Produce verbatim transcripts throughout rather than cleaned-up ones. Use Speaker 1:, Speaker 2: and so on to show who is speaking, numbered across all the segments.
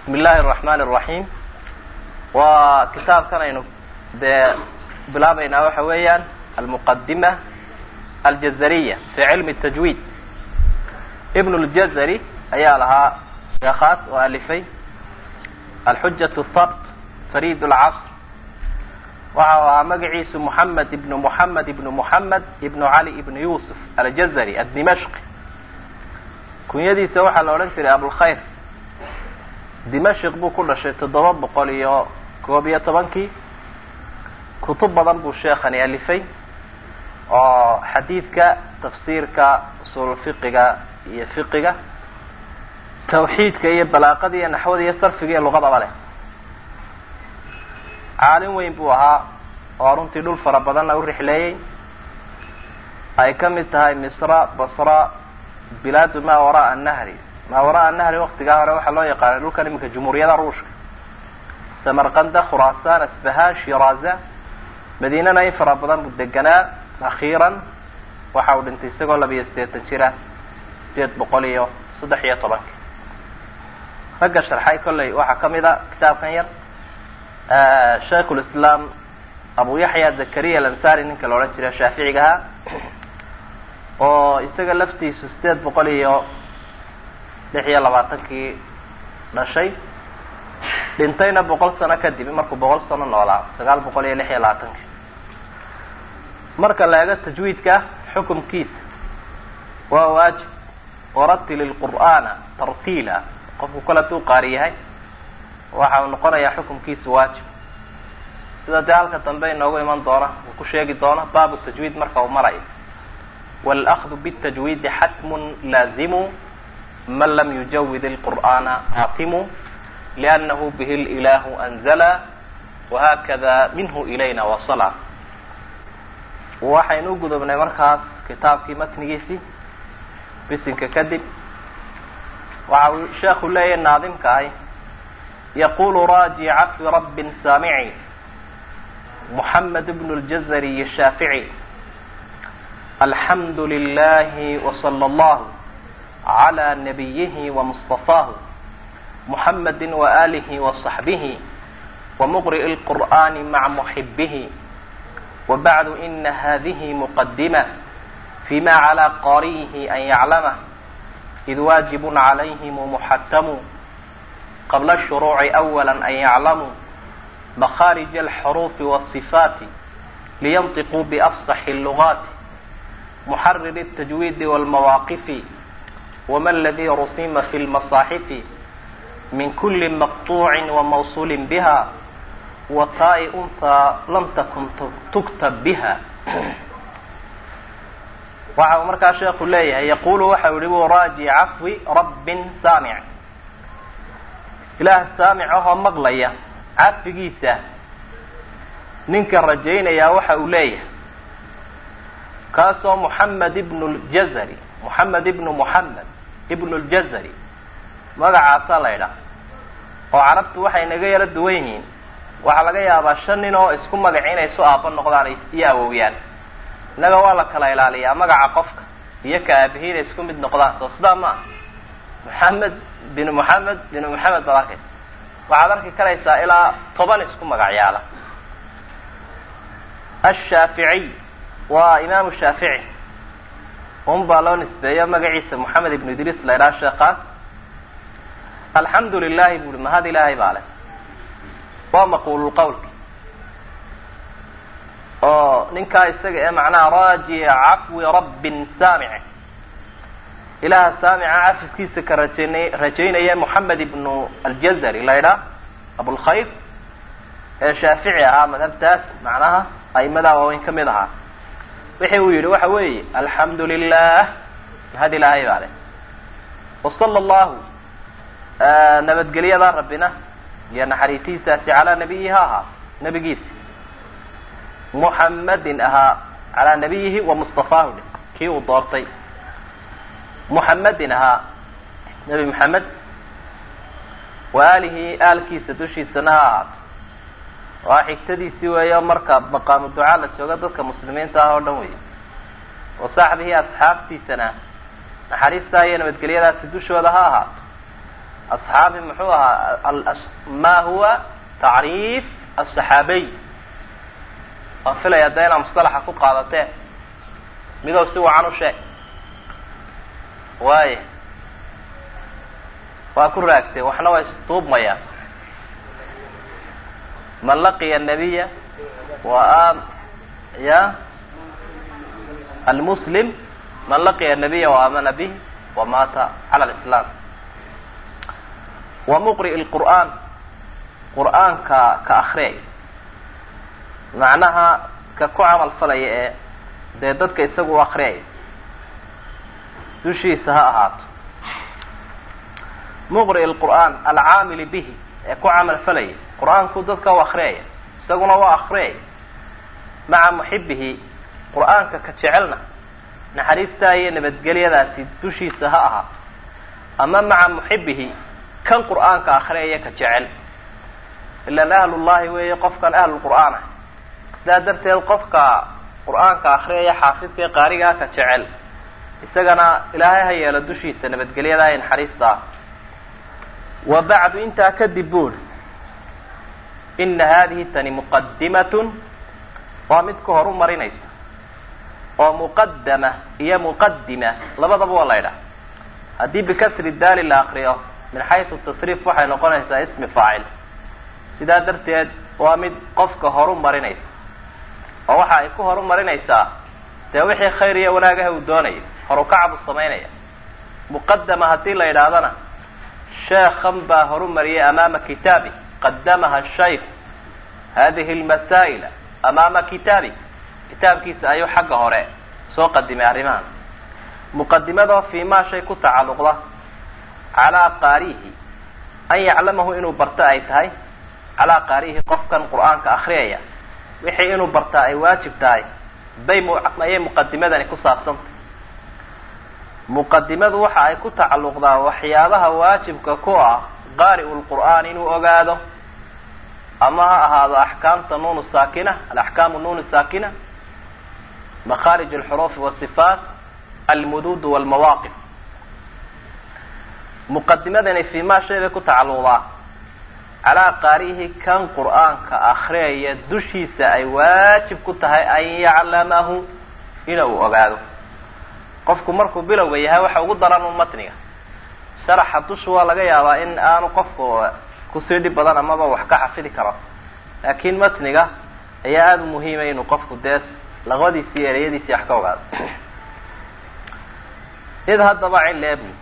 Speaker 1: بسم الله الرحمن الرحيم وكتاب كان بلابينا وحويا المقدمة الجزرية في علم التجويد. ابن الجزري أيها لها شيخات وألفي الحجة الثبت فريد العصر وهو مقعيس محمد ابن محمد ابن محمد ابن علي ابن يوسف الجزري الدمشقي كنيدي سوحة لورنسي أبو الخير دمشق بو كل شيء تضرب بقولي كوبية طبنكي كتب ضرب الشيخاني ألفي حديثك تفسيرك أصول الفقه يفقه توحيدك يبلاغدي نحوذي يصرفك اللغة عليه عالم وين بوها وارنتي دول فربضان او رحلي اي كمتها مصر بصرة بلاد ما وراء النهر ما وراء النهر وقت قاهرة وحا الله يقال له كلمة جمهورية روشك سمرقند خراسان اسبهان شيرازة مدينة ناي فربضان بدقناء اخيرا وحاول انتي سيقول لبي استيت تنشيرا استيت بقوليو صدحية طبك فقا شرحي كله وحا كمدا كتاب كان ير آه شيخ الإسلام أبو يحيى زكريا الأنصاري نك لورنجري الشافعي جها ويستقل لفتي سستيد بقولي لحية لبعتك نشيء لنتين بقول سنة كدي بمركو بقول سنة ولا سقال بقولي لحية لبعتك مركا لاجت تجويدك حكم كيس وواجب ورتل القرآن ترتيلا قف كل تو قاريه waxa uu noqonayaa xukunkiisu waajib sida daalka dambe inoogu iman doona uu ku sheegi doona baab tajwiid marka uu maray wal akhdhu bit tajwiid hatmun lazimu man lam yujawwid al qur'ana atimu li'annahu bihi al ilahu anzala wa hakadha minhu ilayna wasala waxaynu gudubnay markaas kitaabkii matnigiisi bisinka kadib waxa uu sheekhu leeyahay naadimka ay يقول راجي عفو رب سامعي محمد بن الجزري الشافعي الحمد لله وصلى الله على نبيه ومصطفاه محمد وآله وصحبه ومقرئ القرآن مع محبه وبعد إن هذه مقدمة فيما على قارئه أن يعلمه إذ واجب عليهم محتم قبل الشروع أولا أن يعلموا مخارج الحروف والصفات لينطقوا بأفصح اللغات محرر التجويد والمواقف وما الذي رسم في المصاحف من كل مقطوع وموصول بها وتاء أنثى لم تكن تكتب بها وعلى مركز شيخ الله يقول وحوله راجي عفو رب سامع إله سامعه مغلية عفقيسة ننك الرجين يا وحا أوليه كاسو محمد ابن الجزري محمد ابن محمد ابن الجزري ماذا عاصل إله وعربت وحا نغير الدوينين وحا لغايا باشنين اسكم مغعين يسو آبان نقضان ياوويان نغوالا كلا إلاليا مغا عقفك يكا أبهين اسكم مد نقضان سوصدا ما محمد بن محمد بن محمد بلاكي وعذرك كليسا إلى طبان اسكم مقعيالا الشافعي وإمام الشافعي هم بالون اسبيا مقعيسا محمد بن إدريس ليلا الشيخات الحمد لله يقول ما هذه لا يبالي ومقول القول ننكا يستقع معناه راجي عفو رب سامع إله سامع عافس كيسة كرجينا يا محمد بن الجزري لا أبو الخير شافعي ها مذهب تاس معناها أي مذهب وين كمذها وحوي وحوي الحمد لله هذه لا هي عليه وصلى الله آه نبت قليا ذا ربنا لأن حريسي ساسي على نبيها نبي قيس محمد أها على نبيه ومصطفاه كي وضارتي محمد ها نبي محمد وآله آل كيسة دوشي سنوات راح يكتدي سوى يوم مركب مقام الدعاء لتشوغدك مسلمين تاهو دموي وصاحبه أصحاب تي سنة نحريس تاهي نبت قليلا سدوش ودهاها asxaabi muxuu ahaa ma huwa tacriif asaxaabiy waan filaya da inaa mustalaxa ku qaadateen midow si wacan u sheeg waaya waa ku raagtay waxna waa istuubmayaan man laqiya nabiya wa ya almuslim man laqiya nabiya waamana bih wamata cala alislaam wa muqri' lqur'aan qur'aanka ka akriyay macnaha ka ku camal falaya ee dee dadka isagu u akriyay dushiisa ha ahaato muqri' lqur'aan alcaamili bihi ee ku camal falaya qur'aanku dadka u akriyaya isaguna waa akriyay maca muxibihi qur'aanka ka jecelna naxariistaa iyo nabadgelyadaasi dushiisa ha ahaato ama maca muxibihi kan qur'aanka akriyaya ka jecel ilan ahlullahi weeye qofkan ahlulqur'aan ah sidaa darteed qofka qur'aanka akriyaya xaafidka ee qaarigaa ka jecel isagana ilaahay ha yeelo dushiisa nabadgelyadaa iyo naxariista ah wa bacdu intaa kadib buuri ina hadihi tani muqadimatun waa mid ka hor u marinaysa oo muqadama iyo muqadima labadaba waa la ydhaha haddii bikasri daali la akriyo min xaysu tasriif waxay noqonaysaa ismi faacil sidaa darteed waa mid qofka horu marinaysa oo waxa ay ku horu marinaysaa dee wixii khayr iyo wanaagaha uu doonayo horukacab u samaynaya muqadama haddii la yidhaahdana sheekhan baa horu mariyay amaama kitaabi qadamaha shaykh hadihi lmasaa'ila amaama kitaabi kitaabkiisa ayuu xagga hore soo qadimay arrimahan muqadimadoo fii maa shay ku tacalluqda calaa qaarihi an yaclamahu inuu barto ay tahay calaa qaarihi qofkan qur'aanka akriyaya wixii inuu bartaa ay waajib tahay bay ayay muqadimadani ku saabsantay muqadimadu waxa ay ku tacalluqdaa waxyaabaha waajibka ku ah qaari'u lqur'aan inuu ogaado ama ha ahaado axkaamta nuun saakina alaxkaamu nuun saakina makhaarij alxuruuf wasifaat almuduud walmawaaqif muqadimadani fii maa shay bay ku tacalluqdaa calaa qaarihi kan qur'aanka akriyaya dushiisa ay waajib ku tahay an yaclamahu inuu ogaado qofku markuu bilowga yahay waxa ugu daran un matniga sharaxa dushu waa laga yaabaa in aanu qofku kusii dhib badan amaba wax ka xafidi karo laakiin matniga ayaa aada u muhiima inuu qofku dees laqadiisi iyo ereyadiisii wax ka ogaado id haddaba cileebni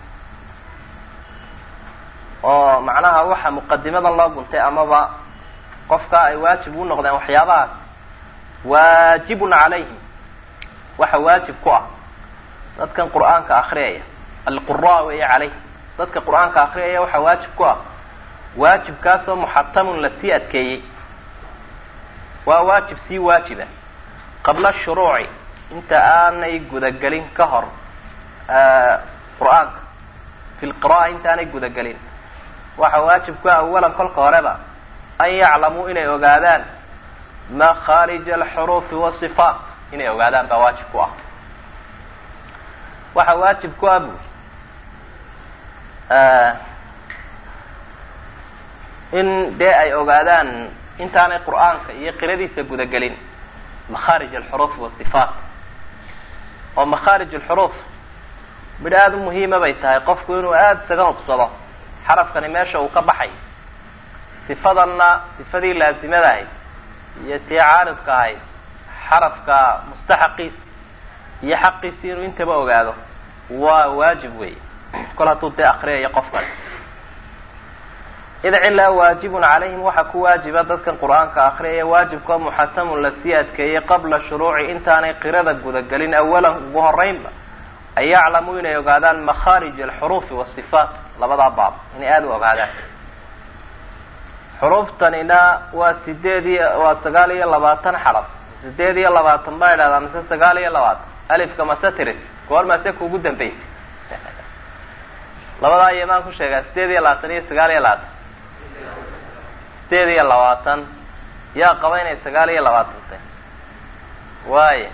Speaker 1: oo macnaha waxa muqadimadan loo guntay amaba qofka ay waajib u noqdeen waxyaabahaas waajibun calayhim waxa waajib ku ah dadkan qur'aanka akriyaya alqura weeye calayh dadka qur'aanka akriyaya waxa waajib ku ah waajibkaasoo muxatamun lasii adkeeyey waa waajib sii waajiba qabla shuruuci inta aanay gudagelin ka hor qur'aanka fi lqira'a inta aanay gudagelin waxa waajib ku ah awalan kolka horeba an yaclamuu inay ogaadaan makhaarij alxuruufi wasifaat inay ogaadaan baa waajib ku ah waxa waajib ku ah buuri in dee ay ogaadaan intaanay qur'aanka iyo qiradiisa gudagelin makhaarij alxuruuf wasifaat oo makhaarij alxuruuf mid aada u muhiima bay tahay qofku inuu aada isaga hubsado xarafkani meesha uu ka baxay sifadanna sifadii laasimada ahayd iyo tii caaridka ahayd xarafka mustaxaqiisa iyo xaqiisi inuu intaba ogaado waa waajib wey kol hadduu dee akriyayo qofkan id cilaa waajibun calayhim waxaa ku waajiba dadkan qur'aanka akriyaya waajibkoo muxatamun lasii adkeeyey qabla shuruuci intaanay qirada gudagelin awalan ugu horeynba an yaclamuu inay ogaadaan makhaarij alxuruufi wasifaat labadaa baab inay aada u ogaadaan xuruuftanina waa sideed iyo waa sagaal iyo labaatan xaraf sideed iyo labaatan baa idhahdaa mise sagaal iyo labaatan alifka mase tiris goor mase kuugu dambaysay labadaa iyomaan ku sheegaa sideed iyo labaatan iyo sagaal iyo labaatan sideed iyo labaatan yaa qaba inay sagaal iyo labaatan tahay waaya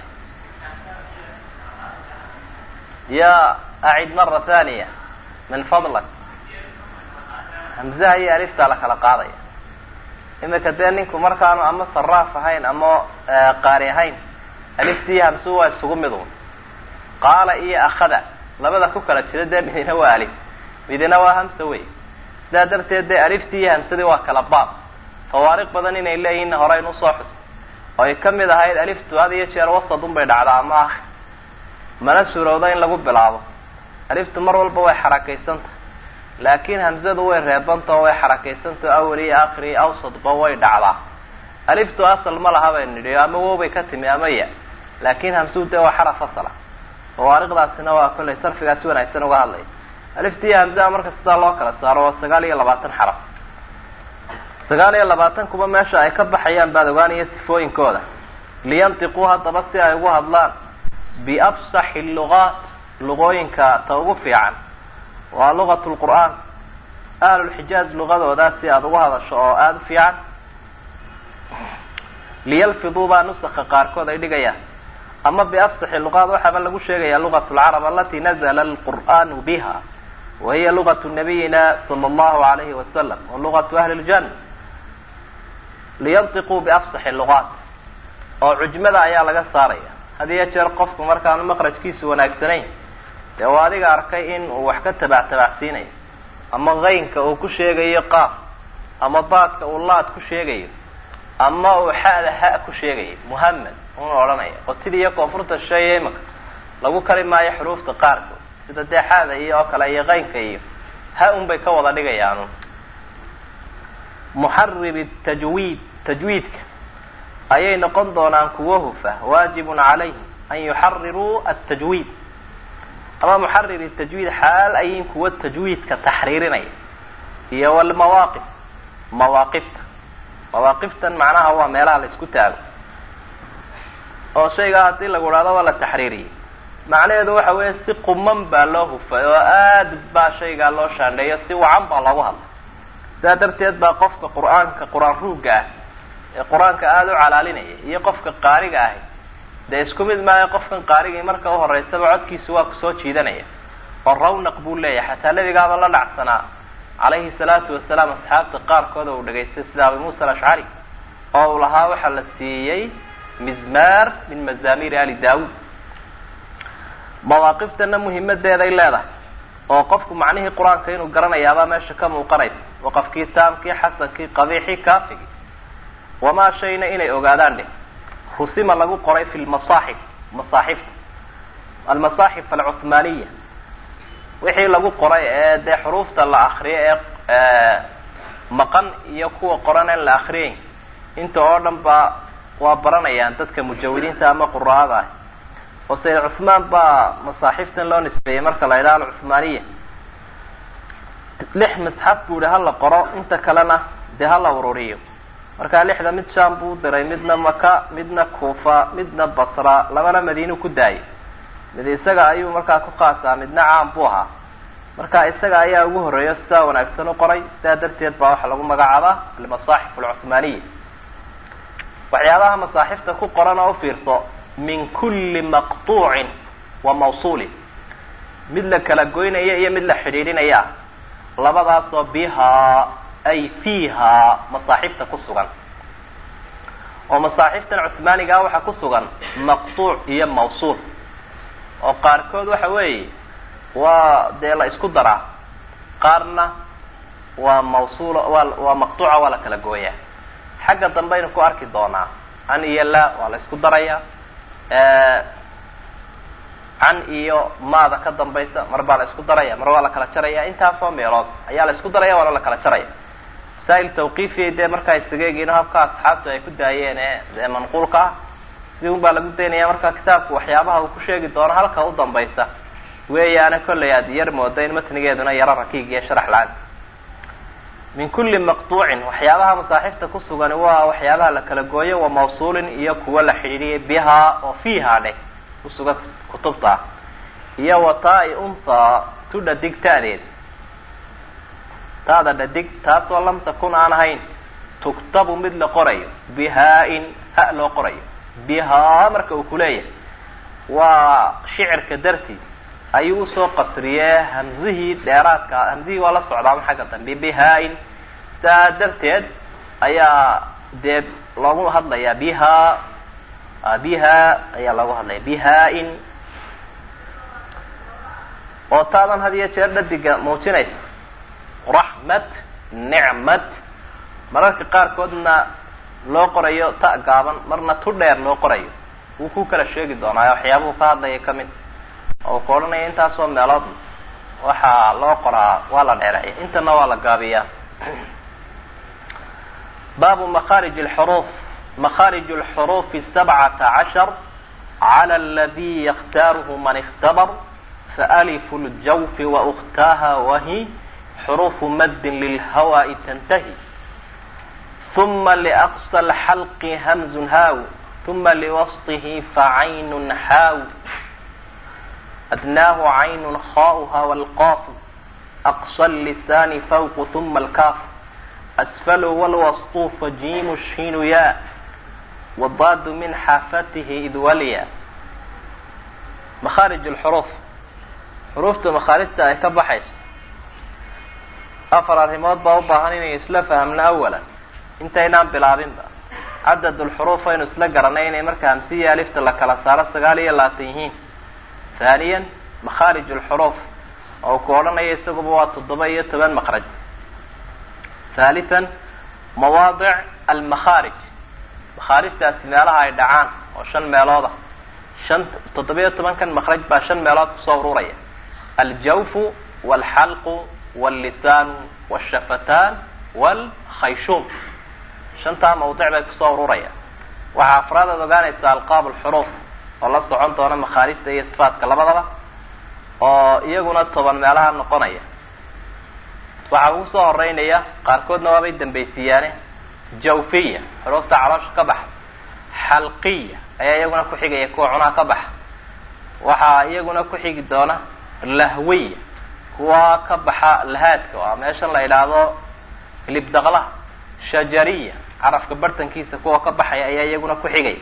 Speaker 1: ya acid mara thaniya min fadlak hamzaha iyo aliftaa la kala qaadaya. imika dee ninku markaanu ama saraaf ahayn ama qaari ahayn aliftii hamsuhu waa isugu mid un. qaala iyo akhada labada ku kala jira dee midina waa alif midina waa hamsa wey. sidaa darteed dee aliftii iyo hamsadii waa kala baab. fawaariq badan inay leeyihiin hore inu soo xus oo ay ka mid ahayd aliftu had iyo jeer wasad un bay dhacdaa ama akhir mana suurowda in lagu bilaabo. aliftu mar walba way xarakaysanta laakiin hamsadu way reebanta oo way xarakaysanta awal iyo aakhir iyo awsadba way dhacdaa. aliftu asal ma laha bay nidhi ama wow bay ka timi ama ya laakiin hamsadu dee waa xaraf asala. fawaariqdaasina waa kollay sarfigaa si wanaagsan uga hadlaya. alifta iyo hamsaha marka sidaa loo kala saaro waa sagaal iyo labaatan xaraf. sagaal iyo labaatan kuba meesha ay ka baxayaan baad ogaanaya sifooyinkooda. liyantiquu haddaba si ay ugu hadlaan biafsaxi lugaat luqooyinka ta ugu fiican waa lugat lqur'aan. ahlulxijaaz lugadoodaa si aada ugu hadasho oo aada u fiican. liyalfiduu baa nusaka qaarkood ay dhigayaan ama biafsaxi luqaat waxaaba lagu sheegaya lugat lcarab alati nazla alqur'aanu biha wahiya lugatu nabiyina sala allahu alayhi wasalam wa lugatu ahli ljanna. liyantiquu biafsaxi lugaat oo cujmada ayaa laga saaraya. had iyo jeer qofku markaanu maqrajkiisu wanaagsanayn dee waa adiga arkay in uu wax ka tabac tabacsiinayo ama qaynka uu ku sheegayo qaaf ama baadka uu laad ku sheegayo ama uu xada ha ku sheegayo muhammad una odhanaya oo sidii iyo koonfurta sheeye imaka lagu kari maayo xuruufta qaarkood sida dee xada iyo oo kale iyo qaynka iyo ha un bay ka wada dhigayaan. muxarib tajwiid tajwiidka ayay noqon doonaan kuwo hufa waajibun calayhim an yuxariruu atajwiid ama muxarir tajwiid xaal ayin kuwa tajwiidka taxriirinaya iyo walmawaaqif mawaaqifta. mawaaqiftan macnaha waa meelaha la isku taago oo shaygaa haddii lagu dhahdo waa la taxriiriyey macnaheedu waxa weeye si quman baa loo hufay oo aad baa shaygaa loo shaandheeyo si wacan baa loogu hadla. sidaa darteed baa qofka qur-aanka qur-aan ruugga ah ee qur-aanka aada u calaalinaya iyo qofka qaariga ahi dee isku mid maayo. qofkan qaarigii marka u horeysaba codkiisu waa kusoo jiidanaya oo rawnaq buu leeyahay. xataa nebigaaba la dhacsanaa calayhi salaatu wasalaam asxaabta qaarkooda uu dhagaystay sida abi muusa alashcari oo uu lahaa waxaa la siiyey mizmaar min mazaamiiri ali daawud. mawaaqiftana muhimadeeday leedahay oo qofku macnihii qur-aanka inuu garanayaabaa meesha ka muuqanaysa. waqafkii taamkii xasankii qabiixii kaafigii wamaa shayna inay ogaadaan dheh rusima lagu qoray fi lmasaaxif masaaxifta almasaaxif alcuthmaaniya wixii lagu qoray ee dee xuruufta la akriyo ee maqan iyo kuwa qoran aan la akriyeyn inta oo dhan baa waa baranayaan dadka mujawidiinta ama quraada ah. oo sayid cuthmaan baa masaaxiftan loo nisbeeyey marka la yidhaha alcuthmaaniya. lix masxaf buu ihi hala qoro inta kalena dee hala ururiyo. markaa lixda mid sham buu u diray midna maka midna kuufa midna basra labana madiinu ku daayay. mid isaga ayuu markaa ku qaasaa midna caam buu ahaa. marka isaga ayaa ugu horreeyo sidaa wanaagsan u qoray. sidaa darteed baa waxaa lagu magacaabaa almasaaxif alcuthmaaniya. waxyaabaha masaaxifta ku qoran oo u fiirso min kulli maqtuucin wa mawsuulin mid la kala goynaya iyo mid la xidhiidhinaya labadaasoo bihaa ay fiihaa masaaxifta ku sugan. oo masaaxiftan cuthmaanigaa waxaa ku sugan maqtuuc iyo mawsuul oo qaarkood waxa weeye waa dee la isku daraa qaarna waa mawsuul waa waa maqtuuca waa la kala gooyaa. xagga dambaynu ku arki doonaa an iyo la waa la isku darayaa can iyo maada ka dambaysa mar baa la isku daraya mar waa la kala jaraya. intaasoo meelood ayaa la isku daraya waana la kala jaraya. masaa'il tawqiifiya dee markaa isaga eegino habka asxaabtu ay ku daayeen ee dee manquulka ah sidii un baa lagu daynaya. marka kitaabku waxyaabaha uu ku sheegi doono halka u dambaysa weeyaana kollay aad yar mooda in matnigeeduna yaro rakiig iyo sharax la-aanta. min kulli maqtuucin waxyaabaha masaaxifta ku sugan waa waxyaabaha la kala gooyo wa mawsuulin iyo kuwa la xidhiidhiyay bihaa oo fiihaa dheh kusugan kutubta ah iyo wataa-i unta tu dhadig ta'deed taada dhadig taasoo lam takun aan ahayn tuktabu mid la qorayo bihaa-in ha loo qorayo. bihaa marka uu kuleeyahay waa shicirka dartii ayuu usoo qasriyee hamzihii dheeraadka hamzihii waa la socdaama xagga dambe bihaa-in sidaa darteed ayaa dee loogu hadlayaa biha biha ayaa loogu hadlaya bihaa-in oo taadan had iyo jeer dhadiga muujinaysa raxmat nicmat mararka qaarkoodna loo qorayo ta gaaban marna tu dheer loo qorayo wuu ku kala sheegi doonaa waxyaabuhu ka hadlaya ka mid oo ku odhanaya intaasoo meelood waxaa loo qoraa waa la dheereeya intana waa la gaabiyaa baabu makharij اlxuruuf makharij اlxuruufi sabcata cashar cala aladi yakhtaaruhu man اkhtabar faalifu ljawfi waukhtaaha wahi xuruufu maddin lilhawaa'i tantahi uma liaqsa lxalqi hamzun haaw uma liwasطihi facaynun xaaw adnaahu caynun khaauha walqaafu aqsa lisaani fawqu uma alkaafu asfalu walwasطu fajiimu shiinu yaa wadaadu min xaafatihi id waliya makhaarij lxuruuf xuruufta makhaarijta ay ka baxayso afar arrimood baa u baahan inay isla fahamno awalan intaynaan bilaabinba cadad lxuruuf aynu isla garanay inay marka hamsiya alifta la kala saaro sagaal iyo labaatan yihiin haaniyan makhaarij lxuruuf oo ku odhanaya isaguba waa toddoba iyo toban makraj haalian mawaadic almakhaarij makhaarijtaasi meelaha ay dhacaan oo shan meelooda shan toddoba-iyo tobankan makraj baa shan meelood kusoo ururaya aljawfu walxalqu wallisaanu wshafataan walkhayshuum shantaa mawdic bay kusoo ururaya waxaa afraadaad ogaanaysa alqaab lxuruuf oo la socon doona makhaarijta iyo sifaatka labadaba oo iyaguna toban meelaha noqonaya waxaa ugu soo horeynaya qaarkoodna waabay dambaysiiyaane jawfiya xuruufta caloosha ka baxa xalqiya ayaa iyaguna ku xigaya kuwa cunaha ka baxa waxaa iyaguna ku xigi doona lahwiya kuwa ka baxa lahaadka waa meeshan la idhaahdo libdaqlaha shajariya carafka bartankiisa kuwa ka baxaya ayaa iyaguna ku xigaya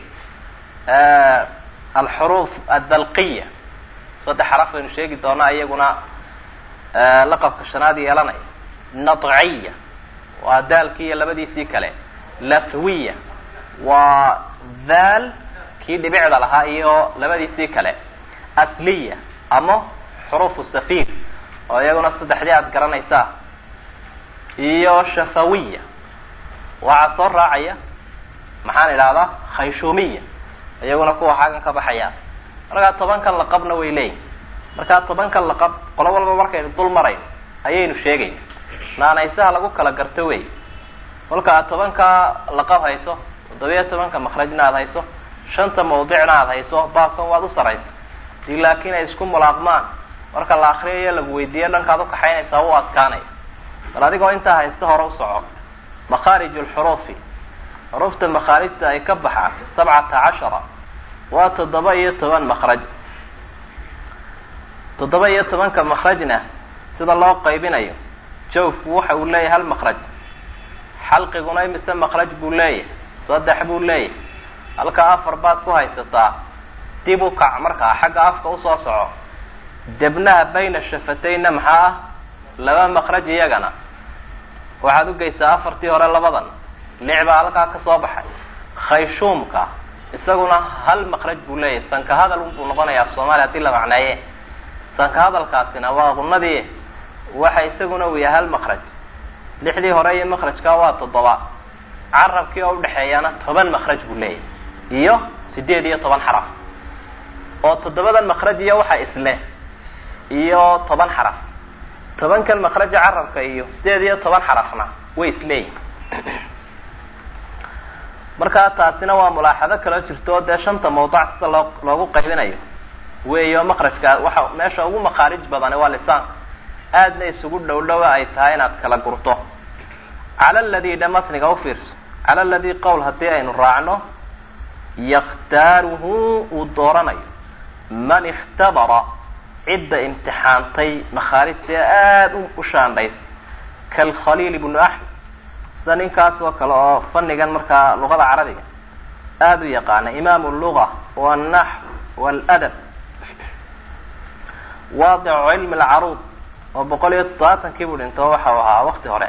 Speaker 1: alxuruuf addalqiya saddex xaraf aynu sheegi doonaa iyaguna laqabka shanaad yeelanaya nadciya waa daalkii iyo labadiisii kale lafwiya waa daal kii dhibicda lahaa iyo labadiisii kale asliya ama xuruufu safiir oo iyaguna saddexdii aad garanaysaa iyo shafawiya waxaa soo raacaya maxaan idhahdaa khayshuumiya iyaguna kuwa xaggan ka baxayaan markaa tobankan laqabna way leeyihin markaa tobankan laqab qolo walba markaynu dul marayno ayaynu sheegayna naanaysaha lagu kala garto wey kolka aad tobankaa laqab hayso toddobiya tobanka makrajna aad hayso shanta mawdicna aad hayso baabkan waad u saraysa dii laakiin ay isku mulaaqmaan marka la akriyayo lagu weydiiyo dhankaad ukaxaynaysaa u adkaanaya bal adigoo intaa haysta hore u soco makhaarij lxuruufi xuruufta makhaarijta ay ka baxaan sabcata cashara waa toddoba iyo toban makraj toddoba iyo tobanka makrajna sida loo qaybinayo jawfku waxa uu leeyahay hal makraj xalqiguna imise makraj buu leeyahay saddex buu leeyahay halkaa afar baad ku haysataa dib u kac markaa xagga afka usoo soco debnaha bayna shafatayna maxaa ah laba makraj iyagana waxaad u geysaa afartii hore labadan lix baa halkaa ka soo baxay khayshuumka isaguna hal makraj buu leeyahay sanka hadal buu noqonaya af soomaaliya hadii la macneeye sanka hadalkaasina waa qunadii waxa isaguna uu yahay hal makraj lixdii hore iyo makrajka waa toddoba carabkii oo udhexeeyana toban makraj buu leeyahay iyo sideed iyo toban xaraf oo toddobadan makraj iyo waxa isle iyo toban xaraf tobankan makraja carabka iyo sideed iyo toban xarafna way isleeyihin markaa taasina waa mulaaxado kaloo jirto dee shanta mawduc sida loo loogu qaybinayo weeyo makrajka waxa meesha ugu makhaarij badani waa lisaanka aadna isugu dhow dhowa ay tahay inaad kala gurto cala aladi dhe matniga ufiirso cala aladi qowl haddii aynu raacno yakhtaaruhu uu dooranayo man ikhtabara cidda imtixaantay makhaarijta aada u shaandhays kalkhaliil ibnu axmed sida ninkaas oo kale oo fannigan markaa luqada carabiga aada u yaqaana imaamu luga waalnaxw waaladab waadicu cilmi alcaruud oo boqol iyo toddobaatankii buu dhinto waxau ahaa wakti hore.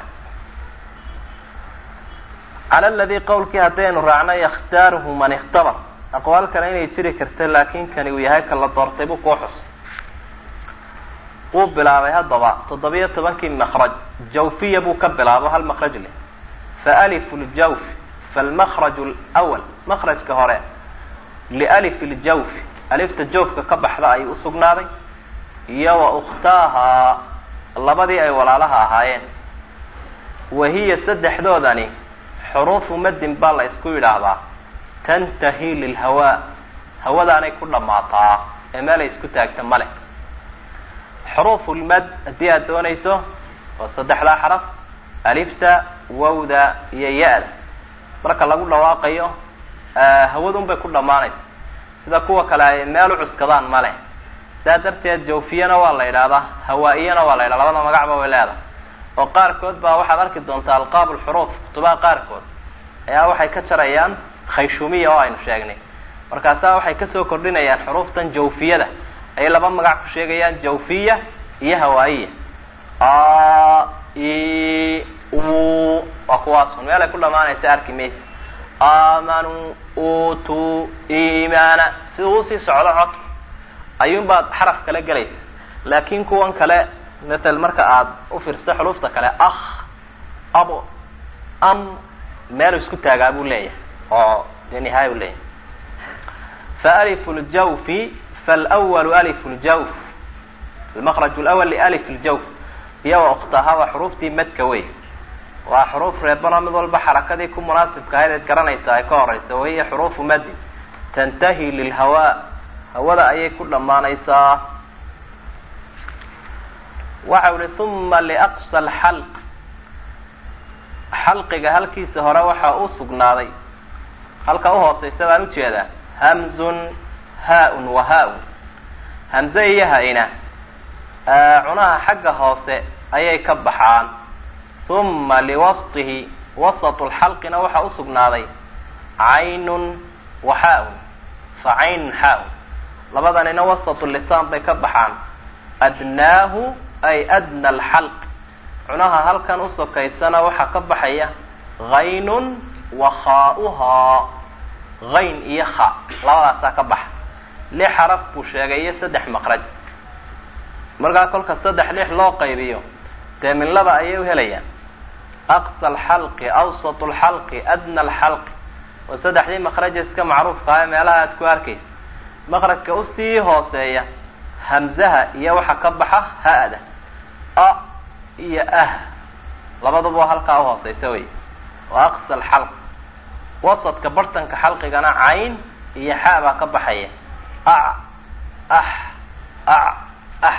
Speaker 1: cala aladii qowlkii haddaynu raacno yakhtaaruhu man ikhtabar, aqwaal kale inay jiri karta laakin kani uu yahay ka la doortay buu kuu xus. wuu bilaabay haddaba toddobiyo tobankii makraj jawfiya buu ka bilaabo hal makraj leh. faalifu ljawfi falmakraju lwal, makrajka hore lialifi ljawfi, alifta jawfka ka baxda ayuu usugnaaday, iyo wa ukhtaahaa labadii ay walaalaha ahaayeen. wahiya saddexdoodani xuruufu madin baa la isku yidhaahdaa, tantahi lilhawaa, hawadaanay ku dhammaataa ee meelay isku taagta male. xuruufu lmad haddii aad doonayso waa saddexdaa xaraf, alifta, wawda iyo ya-da. marka lagu dhawaaqayo hawadun bay ku dhammaanaysa, sida kuwa kale ay meel u cuskadaan male. saa darteed jawfiyana waa la yidhahdaa, hawaa-iyana waa la yidhahda, labada magacba way leedahay. oo qaarkood baa waxaad arki doontaa alqaab lxuruuf, kutubaha qaarkood ayaa waxay ka jarayaan khayshumiya oo aynu sheegnay, markaasaa waxay kasoo kordhinayaan xuruuftan jawfiyada, ayay laba magac ku sheegayaan, jawfiya iyo hawaa'iya. a i u waa kuwaasun meelay ku dhamaanaysa arki maysa. amanu utu imana, sida uu sii socdo codka ayuunbaad xaraf kale gelaysa. laakin kuwan kale matal marka aad u fiirsato xuruufta kale, akh, abo, am, meelu isku taagaa buu leeyahay oo dee nihaaya u leeyahay. faalifu ljawfi falwalu alifu ljawf, almakraju lawal lialif ljawf, iyo wa ukhtaha waa xuruuftii madka wey. waa xuruuf reebano mid walba xarakadii ku munaasibka ahayd eed garanaysa ay ka horeysa. wahiya xuruufu madin tantahi lilhawaa, hawada ayay ku dhammaanaysaa. waxa u ihi uma liaqsa alxalq, xalqiga halkiisa hore waxaa u sugnaaday, halka uhooseysa baan ujeedaa, hamzun haa-un wa haa-un. hamze iyo ha-ina cunaha xagga hoose ayay ka baxaan. uma liwasطihi, wasatu lxalqina waxaa usugnaaday caynun wa haa-un, fa caynun haa-un. labadanina wasatu lisaan bay ka baxaan. adnaahu ay adna alxalq, cunaha halkan usokaysana waxaa ka baxaya haynun wa khaa-uhaa, hayn iyo kha, labadaasaa ka baxa. lix xaraf buu sheegay iyo saddex maqraj. markaa kolka saddex lix loo qaybiyo dee min laba ayay uhelayaan. aqsa alxalqi, awsat lxalqi, adna alxalqi, oo saddexdii maqraja iska macruufka ah meelaha aad ku arkaysa. maqrajka usii hooseeya hamzaha iyo waxa ka baxa ha-da, a iyo ah, labaduba halkaa uhooseysa wey. wa aqsa alxalq. wasadka bartanka xalqigana cayn iyo xa baa ka baxaya. a ah a ah.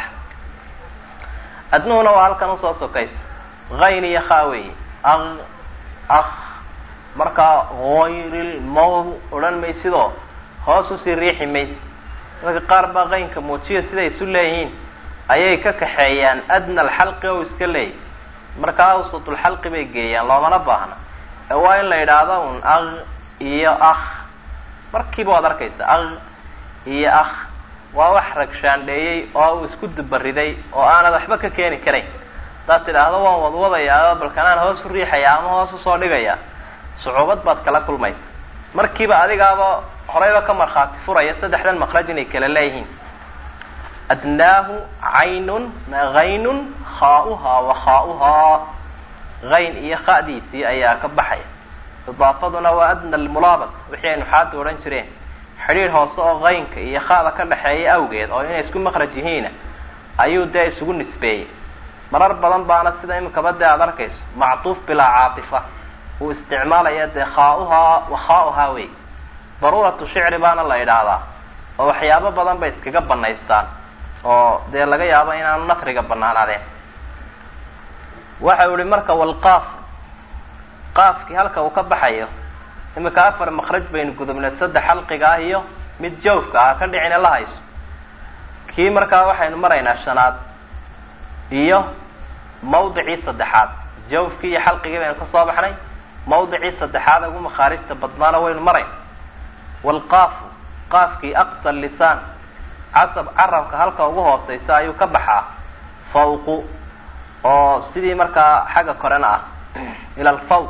Speaker 1: adnuhuna waa halkan usoo sokaysa, hayn iyo kha wey. a ah, markaa hayrilmaw odhan maysidoo hoos usii riixi maysi. marka qaar baa qaynka muujiya siday isu leeyihiin ayay ka kaxeeyaan adna alxalqi oo iska leeyahy. marka awsatulxalqi bay geeyaan, loomana baahna. ee waa in la yidhaahdo un aq iyo akh, markiiba waad arkaysa aq iyo akh. waa wax ragshaandheeyey oo uu isku dubariday oo aanad waxba ka keeni karayn. hadaad tidhaahdo waan wadwadayaa balkanaan hoos u riixaya ama hoos usoo dhigaya, sucuubad baad kala kulmaysa. markiiba adigaaba horeyba ka markhaati furaya saddexdan maqraj inay kala leeyihiin. adnaahu caynun haynun, khaa-uhaa wa khaa-uhaa, hayn iyo khadiisii ayaa ka baxaya. idaafaduna waa adna almulaabas, wixii ay nuxaada odhan jireen, xidhiir hoose oo haynka iyo khada ka dhexeeya awgeed oo inay isku maqraj yihiina ayuu dee isugu nisbeeyey. marar badan baana sida imikaba dee aad arkayso mactuuf bilaa caatifa uu isticmaalaya dee khaa-uhaa wa khaa-uhaa wey. daruuratu shicri baana la yidhaahdaa, oo waxyaabo badan bay iskaga banaystaan oo dee laga yaabo inaanu nasriga banaanaadeen. waxa u ihi marka walqaaf, qaafkii halka uu ka baxayo, imika afar makraj baynu gudubnay, saddex xalqiga ah iyo mid jawfka ah, ka dhicina la hayso. kii markaa waxaynu maraynaa shanaad iyo mawdicii saddexaad. jawfkii iyo xalqigii baynu kasoo baxnay, mawdicii saddexaad ugu makhaarijta badnaana waynu marayn. walqaafu, qaafkii aqsa lisaan, casab carabka halka ugu hooseysa ayuu ka baxaa fawqu oo sidii markaa xagga korena ah ila alfawq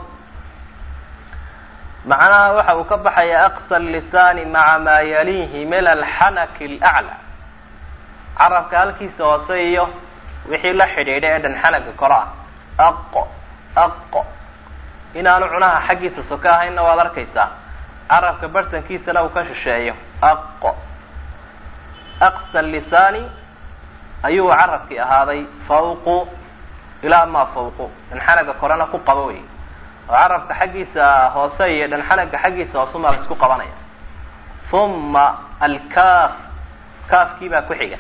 Speaker 1: macnaha waxa uu ka baxaya aqsa lisaani maca maa yalihi min alxanaki alaclى carabka halkiisa hoose iyo wixii la xidhiidhay ee dhan xanaga kore ah aqo aqo inaanu cunaha xaggiisa soka ahaynna waad arkaysaa carabka bartankiisana uu ka shisheeyo aqo aqsa lisaani ayuu carabkii ahaaday fawqu ilaa maa fawqu dhanxanaga korena ku qabo wey oo carabka xaggiisa hoose iyo dhanxanaga xaggiisa hoose maa la isku qabanaya uma alkaaf kaafkii baa ku xiga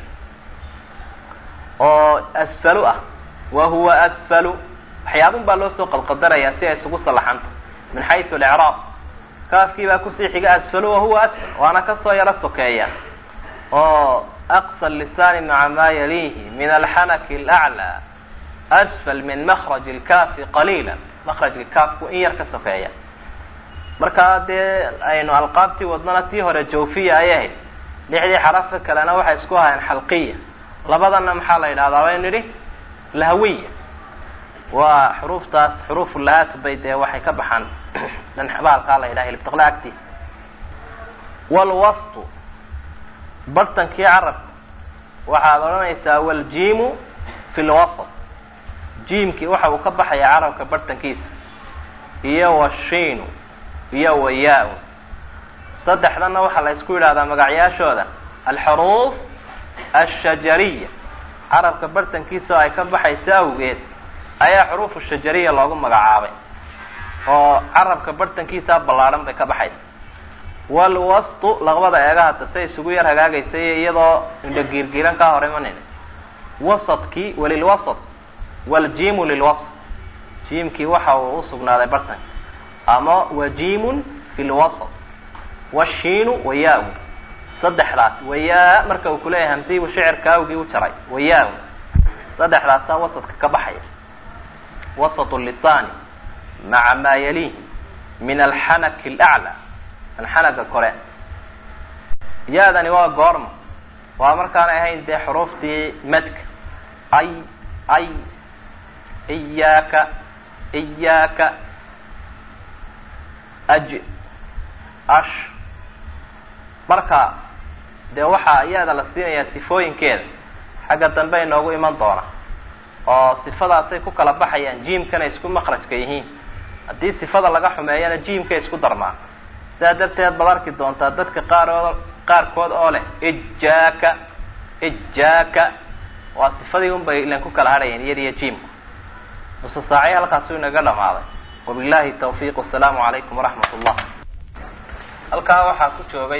Speaker 1: oo asfalu ah wa huwa asfalu waxyaabun baa loo soo qadqadaraya si ay isugu salaxanto min xaysu alicraab kaafkii baa kusii xiga asfalu wahuwa asfal waana kasoo yaro sokeeya oo aqsa lisaani maca maa yalihi min alxanaki alaclى asfal min makraj lkaafi qaliila makraj lkaafku in yar ka sokeeya markaa dee aynu alqaabtii wadnana tii hore jawfiya ay ahayd lixdii xarafka kalena waxay isku ahayn xalqiya labadana maxaa la yidhahdaa waynu nidhi lahwiya waa xuruuftaas xuruufu lahaat bay dee waxay ka baxaan dhanxabaalkaa la yidhaha ilibtiqla agtiisa walwastu bartankii carabka waxaad odhanaysaa waljiimu fi lwasط jiimkii waxa uu ka baxaya carabka bartankiisa iyo washiinu iyo wayaa- saddexdana waxaa la isku yidhahdaa magacyaashooda alxuruuf ashajariya carabka bartankiisa oo ay ka baxaysa awgeed ayaa xuruufu shajariya loogu magacaabay oo carabka bartankiisa ballaadhan bay ka baxaysa walwastu laqbada eegahata say isugu yar hagaagaysay iyadoo indho giirgiiran kaa hor imanayna wasadkii walilwasat waljiimu lilwasat jiimkii waxa uu usugnaaday bartanka ama wajiimun fi lwasat washiinu wayaa- saddexdaas wayaa marka uu kuleeyahay hamsihiibu shicirka awgii u jaray wayaa- saddexdaasaa wasadka ka baxaya wasat lisaani maca maa yalihi min alxanaki alaclى anxanaga kore ya-dani waa goorma waa markaanay ahayn dee xuruuftii madka ay ay iyaaka iyaaka aj ash marka dee waxaa ya-da la siinayaa sifooyinkeeda xagga dambe inoogu iman doona oo sifadaasay ku kala baxayaan jiimkana isku makrajka yihiin haddii sifada laga xumeeyana jiimkay isku darmaan sidaa darteed baad arki doontaa dadka qaaroo qaarkood oo leh ijaaka ijaaka waa sifadii un bay ilan ku kala hadhayeen iyadiyo jiimku nusu saacay halkaasuu inaga dhamaaday wabillahi tawfiiq wasalaamu calaykum waraxmat ullah halkaa waxaa ku joogay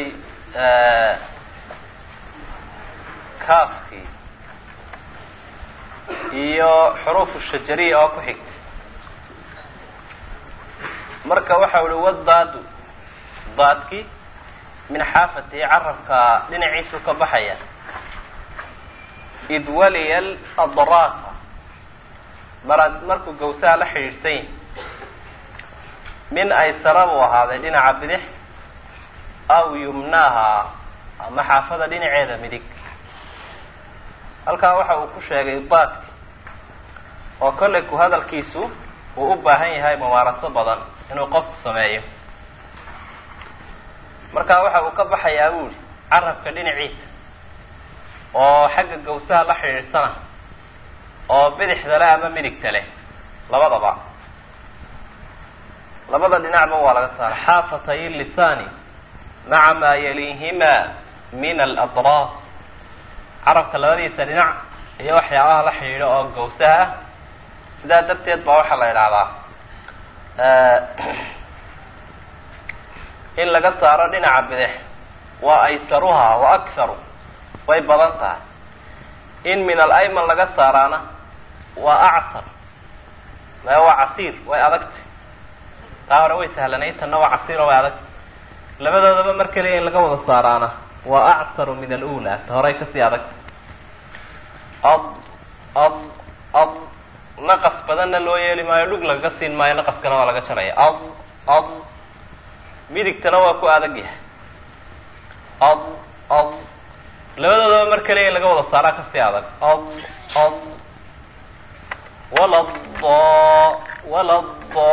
Speaker 1: kaafkii iyo xuruufu shajariya oo ku xigta marka waxa uhi wadaadu daadki min xaafati carabka dhinaciisu ka baxaya id waliya adraasa mara markuu gawsaha la xidhiidhsany min aysara buu ahaaday dhinaca bidix aw yumnaaha ama xaafada dhinaceeda midig halkaa waxa uu ku sheegay daadki oo kollay ku hadalkiisu uu u baahan yahay mumaaraso badan inuu qofku sameeyo markaa waxa uu ka baxayaa buu ihi carabka dhinaciisa oo xagga gawsaha la xidhiidhsana oo bidixda leh ama midigta leh labadaba labada dhinacba waa laga saara xaafatay lisaani maca maa yaliihimaa min aladraas carabka labadiisa dhinac iyo waxyaabaha la xidhiidho oo gawsaha ah sidaa darteed baa waxaa la idhaahdaa in laga saaro dhinaca bidix waa aysaruhaa wa akharu way badan tahay in min alayman laga saaraana waa acsar ma waa casiir way adagtay taa hore way sahlanayd tanna waa casiiro way adagtay labadoodaba mar kaliya in laga wada saaraana waa acsaru min alula ta horay kasii adagtay ad ad ad naqas badanna loo yeeli maayo dhug lagaga siin maayo naqaskana waa laga jaraya ad ad midigtana waa ku adag yahay ad ad
Speaker 2: labadoodaba mar kale in laga wada saaraa kasii adag od od walad walad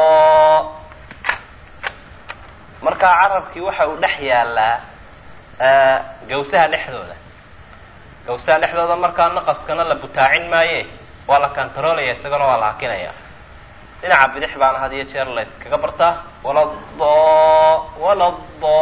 Speaker 2: markaa carabkii waxa uu dhex yaalaa gawsaha dhexdooda gawsaha dhexdooda markaa naqaskana la butaacin maaye waa la kantaroolaya isagana waa la hakinaya dhinaca bidix baana had iyo jeer la iskaga bartaa walado walado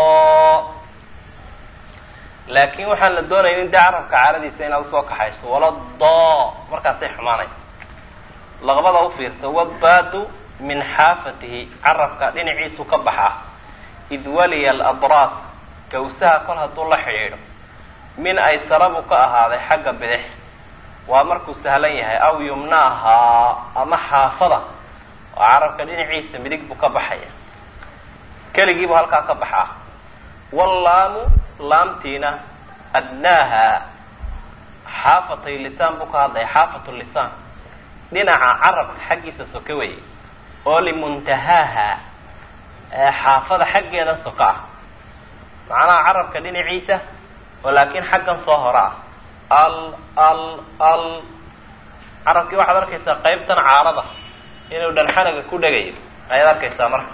Speaker 2: laakin waxaan la doonaya in dee carabka caaradiisa inaad usoo kaxayso walado markaasay xumaanaysa laqbada ufiirsa wabaadu min xaafatihi carabka dhinaciisu ka baxa id waliya alabraas gawsaha kol hadduu la xidhiidho min aysara buu ka ahaaday xagga bidix waa markuu sahlan yahay aw yumnaahaa ama xaafada oo carabka dhinaciisa midig buu ka baxaya keligii buu halkaa ka baxaa wallaamu laamtiina adnaaha xaafatay lisaan buu ka hadlaya xaafatu lisaan dhinaca carabka xaggiisa soka wey oo limuntahaaha xaafada xaggeeda soka ah macnaha carabka dhinaciisa oo laakiin xaggan soo hora ah al al al carabkii waxaad arkaysaa qaybtan caarada inuu dhanxanaga ku dhegayo ayaad arkaysaa marka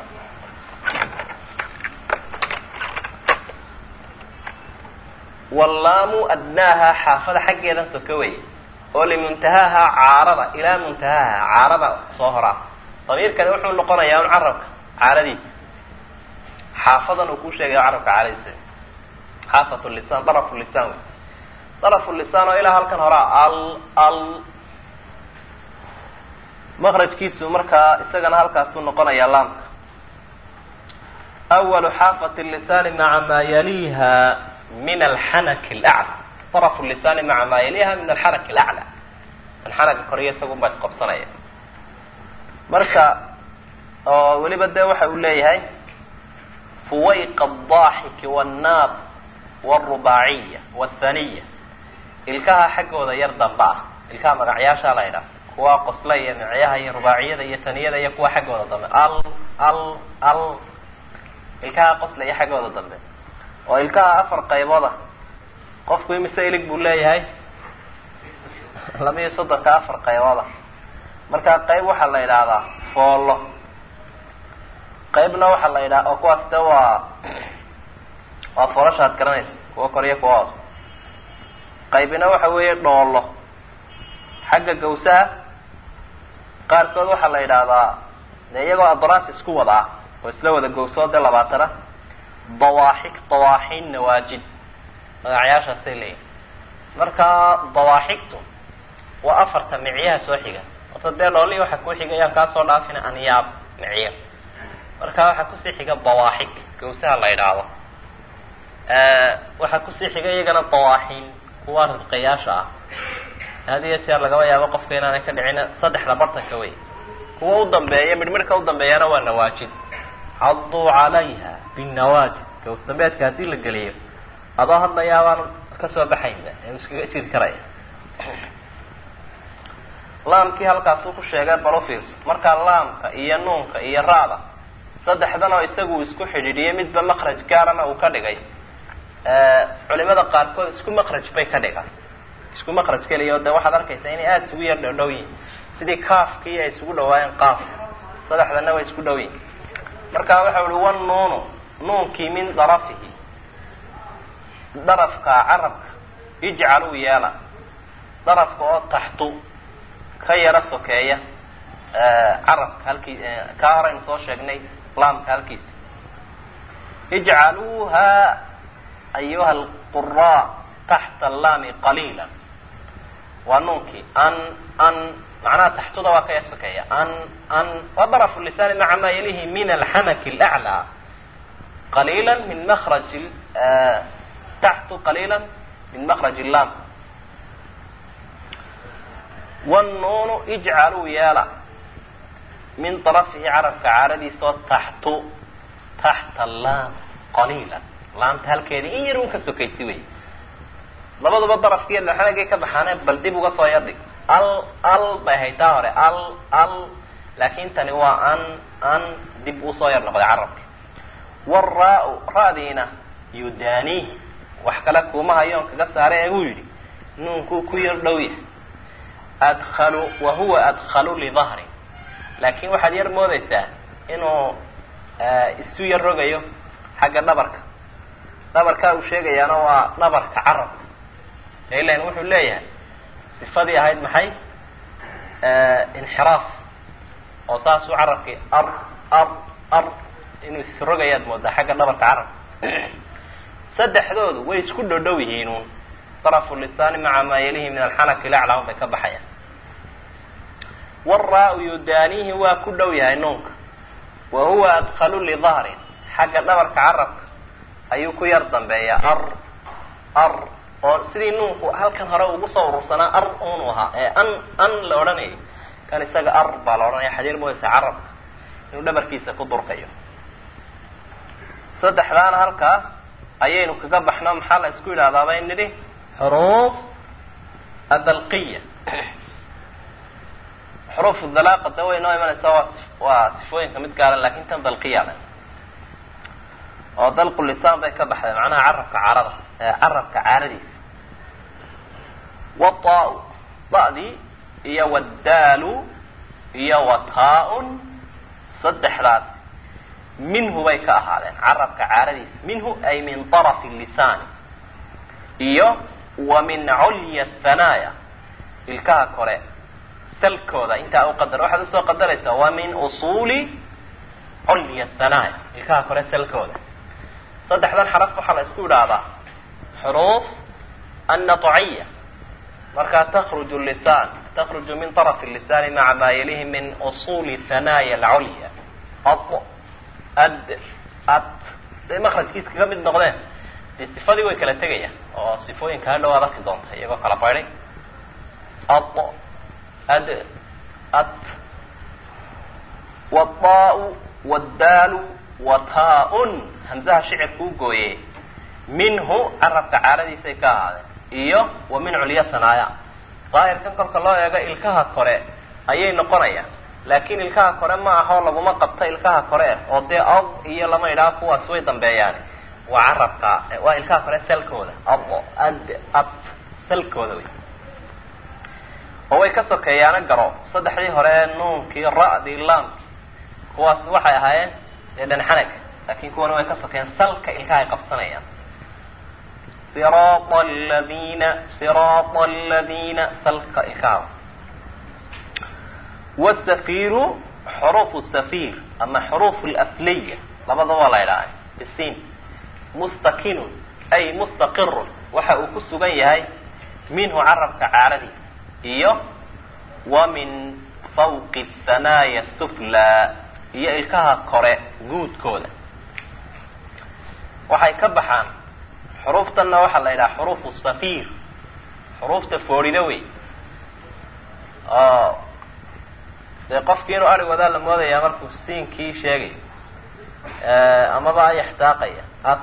Speaker 2: wallaamu adnaaha xaafada xaggeeda soka wey oo limuntahaaha caarada ilaa muntahaaha caarada soo hora ah damiirkani wuxuu noqonayaa un carabka caaradiisa xaafadan uu ku sheegayo carabka caaradiisa xaafatu lisaan darafu lisaan wey darafu lisaan oo ilaa halkan horaa al al makrajkiisu markaa isagana halkaasuu noqonayaa laamka awalu xaafati lisaani maca maa yaliha min alxanaki alaclى darafu lisaani maca maa yaliha min alxanaki alaclى an xanaga koriya isagun baa isqabsanaya marka oo weliba dee waxa uu leeyahay fuwayqa الضaaxiki والnaab والrubaaciya والthaniya ilkaha xaggooda yar damba ah ilkaha magacyaashaa la ydhaha kuwa qosla iyo micyaha iyo rubaaciyada iyo taniyada iyo kuwa xaggooda dambe al al al ilkaha qosla iyo xaggooda dambe oo ilkaha afar qaybooda qofku imise ilig buu leeyahay laba iyo soddonka afar qaybooda markaa qayb waxaa la yidhaahdaa foollo qaybna waxaa la yidhaha oo kuwaas de waa waa foolasha ad garanayso kuwa kor iyo kuwa hoos qaybina waxa weeye dhoollo xagga gawsaha qaarkood waxaa la yidhaahdaa de iyagoo adraas isku wada ah oo isla wada gawsoo de labaatana dawaaxik dawaaxin nawaajid magacyaashaasay leeyihin markaa dawaaxigtu waa afarta micyaha soo xiga horta dee dhoolihii waxaa ku xiga ayaan kaa soo dhaafina anyaab micyo markaa waxaa kusii xiga dawaaxig gawsaha la yidhaahdo waxaa kusii xiga iyagana dawaaxin kuwa ridqayaasha ah had iyo jeer lagaba yaabo qofka inaanay ka dhicin saddexda bartanka wey kuwa u dambeeya midhmidhka u dambeeyana waa nawaajid caduu calayha binnawaajid gaws dambeedka haddii la geliyo adoo hadlayaa baan kasoo baxayna ee iskaga jiri karaya laamkii halkaasuu ku sheegay balofirs markaa laamka iyo nuunka iyo raada saddexdan oo isagu isku xidhiidhiyay midba makraj gaarana uu ka dhigay culimada qaarkood isku makraj bay ka dhigaan isku makraj keliya de waxaad arkaysaa inay aada isugu yar dhodhow yihin sidii kaafkii ay isugu dhawaayeen qaaf saddexdana way isku dhow yihin markaa waxa uhi wan nuunu nuunkii min darafihi darafka carabka ijcaluu yeela darafka oo taxtu ka yaro sokeeya carabka halkii kaa horaynu soo sheegnay laamka halkiisa ijcaluuha ayuha alquraa taxta allaami qaliila waa nuunkii an an macnaha taxtuda waa ka yar sokeeya an an waa darafu lisaani maca maa yalihi min alxanaki alaclى qaliila min makraj taxtu qaliila min makraj lam wnuunu ijcaluu yeela min darafihi carabka caaradiisoo taxtu taxta laam qaliila laamta halkeedii in yar un ka sokaysi wey labaduba darafkiiyo laxanagay ka baxaaneen bal dib uga soo yardhig al al bay haytaa hore al al laakin tani waa an an dib usoo yar noqday carabka waraau ra'diina yudani wax kale kuma hayoon kaga saaray ee uu yidhi nuunku ku yar dhow yahay adkhalu wa huwa adkhalu lidahri laakiin waxaad yar moodaysaa inuu isu yar rogayo xagga dhabarka dhabarkaa uu sheegayaana waa dhabarka carabka ilan wuxuu leeyahay sifadii ahayd maxay inxiraaf oo saasuu carabkii ar ar ar inuu isrogayaad moodaa xagga dhabarka carabka saddexdoodu way isku dhodhow yihiinuun طرف اللسان مع ما يليه من الحنك الأعلى bay ka baxayaan والراء يدانيه waa ku dhow yahay nuunka وهuوa أدخل لظهر xagga dhabarka carabka ayuu ku yar dambeeya ar ar oo sidii nuunku halkan hore ugu soo urursanaa ar unu ahaa ee an an la odhanayay kan isaga ar baa la odhanaya xadiir mooysa carabka inuu dhabarkiisa ku durkayo saddexdaana halkaa ayaynu kaga baxno maxaa la isku yidhahdaa bayn nidhi حروف الدلقية حروف الدلاقة ده وين نوع من السوا وصفوين كميت قال لكن تم دلقية يعني ودلق اللسان ده كبح معناها عرف كعارضة عرف كعارديس والطاء طاء دي هي والدال هي وطاء صدح راس منه بيك أهالين عرف كعارديس منه أي من طرف اللسان iyo ومن عليا الثنايا ilkaha kore salkooda intaa u qadar waxaad usoo qadaraysaa waa min usuuli culya الثنايا ilkaha kore salkooda saddexdan xaraf waxaa la isku idhaahdaa xuruuf النطعية markaa تخرج اللسان تخرج من طرف اللسان مع ما يليه من أصول الثنايا العليا أط أد أت day مخرجkiisa kaga mid noqdeen dee sifadii way kala tegayaan oo sifooyinka hadhow aad arki doonta iyagoo kala bayday ad ad at wadaau wadaalu wataa-un hamsaha shicirka u gooye minhu carabka caaradiisay ka ahaadeen iyo wa min culya sanaaya daahirkan kolka loo eego ilkaha kore ayay noqonayaan laakiin ilkaha kore ma ahoo laguma qabta ilkaha kore oo dee ad iyo lama idhaha kuwaas way dambeeyaan waa carabka waa ilkaha kore salkooda ad ad ad salkooda wey oo way ka sokeeyaana garo saddexdii hore nuunkii ra'dii laamki kuwaas waxay ahaayeen ee dhanxanag laakiin kuwana way ka sokeeyaan salka ilkaha ay qabsanayaan siraata aladiina siraata aladiina salka ilkaha wasafiiru xuruufu safiir ama xuruufu lasliya labada waa la idhaahay bisiin mustakinun ay mustaqirun waxa uu ku sugan yahay minhu carabka caaradiisa iyo wa min fawqi thanaaya suflaa iyo ilkaha kore guudkooda waxay ka baxaan xuruuftanna waxaa la yidhaha xuruufu safiir xuruufta foorida wey oo dee qofkii inuu arig wadaa la moodayaa markuu siinkii sheegay amaba yaxtaaqaya ad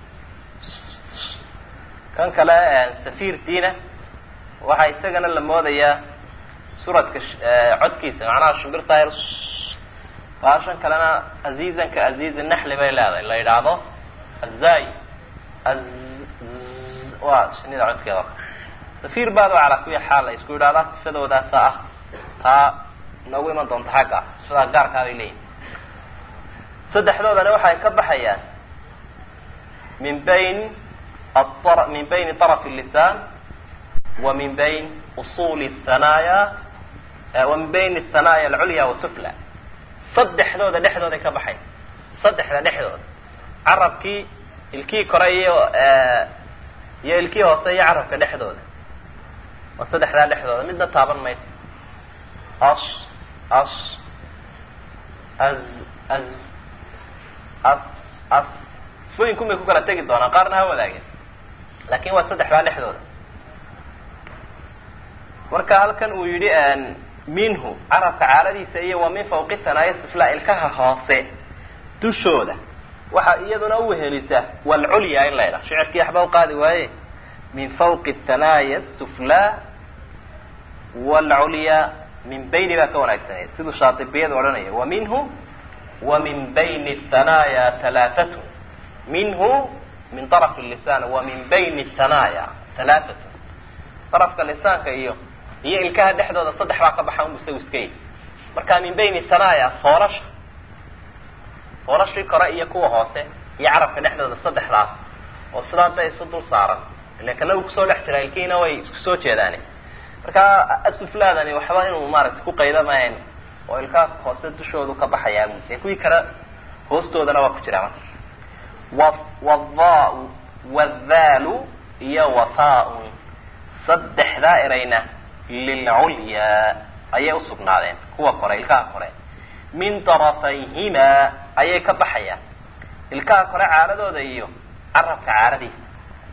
Speaker 2: kan kale safiirtiina waxaa isagana la moodayaa suradka codkiisa macnaha shimbirta yar baashan kalena aziizanka aziizi naxli bay leedahay la yidhaahdo azay az waa shinida codkeeda o kale safiir baado calaa kuya xaal la isku yidhahdaa sifadoodaasa ah taa noogu iman doonta xagga sifadaa gaarkaa bay leeyihin saddexdoodana waxay ka baxayaan min bayn min bayni طرف اللسان ومن بين أصول الثنايا ومن بين الثنايا العليا والسفلى saddexdooda dhexdooday ka baxayn saddexda dhexdooda carabkii ilkii kore iyo iyo ilkii hoose iyo carabka dhexdooda waa saddexdaa dhexdooda midna taaban mayso as as az az as as sifooyinku may ku kala tegi doonaan qaarna ha wadaageen laakin waa saddexdaa dhexdooda marka halkan uu yidhi minhu carabka caaradiisa iyo wa min fawqi thanaaya suflaa ilkaha hoose dushooda waxaa iyaduna uwehelisa walculya in la ydhaha shicirkii waxba u qaadi waaye min fawqi thanaaya suflaa walculya min bayni baa ka wanaagsaneed siduu shaatibiyadu odhanaya wa minhu wa min bayni thanaaya halaatatun minhu min طرف اللسان wa min bayn الثanايا ثaلaثة طرفka lisaanka iyo iyo ilkaha dhexdooda saddex baa ka baxa un isagu iska yih marka min bayn الثanايا foolasha foolashii kore iyo kuwa hoose iyo carabka dhexdooda saddexdaas oo sidaa da isu dul saaran ila kana uu kusoo dhex jira ilkiina way isku soo jeedaan marka asuflaadani waxba inuu maaragtay ku qaydamayn oo ilkaha hoose dushoodu ka baxayaa ee kuwii kale hoostoodana waa ku jiraa marka والضاء والذال iyo وفاء saddexdaa erayna lilculyaa ayay usugnaadeen kuwa kore ilkaha kore min طرفayhimaa ayay ka baxayaan ilkaha kore caaradooda iyo carabka caaradiisa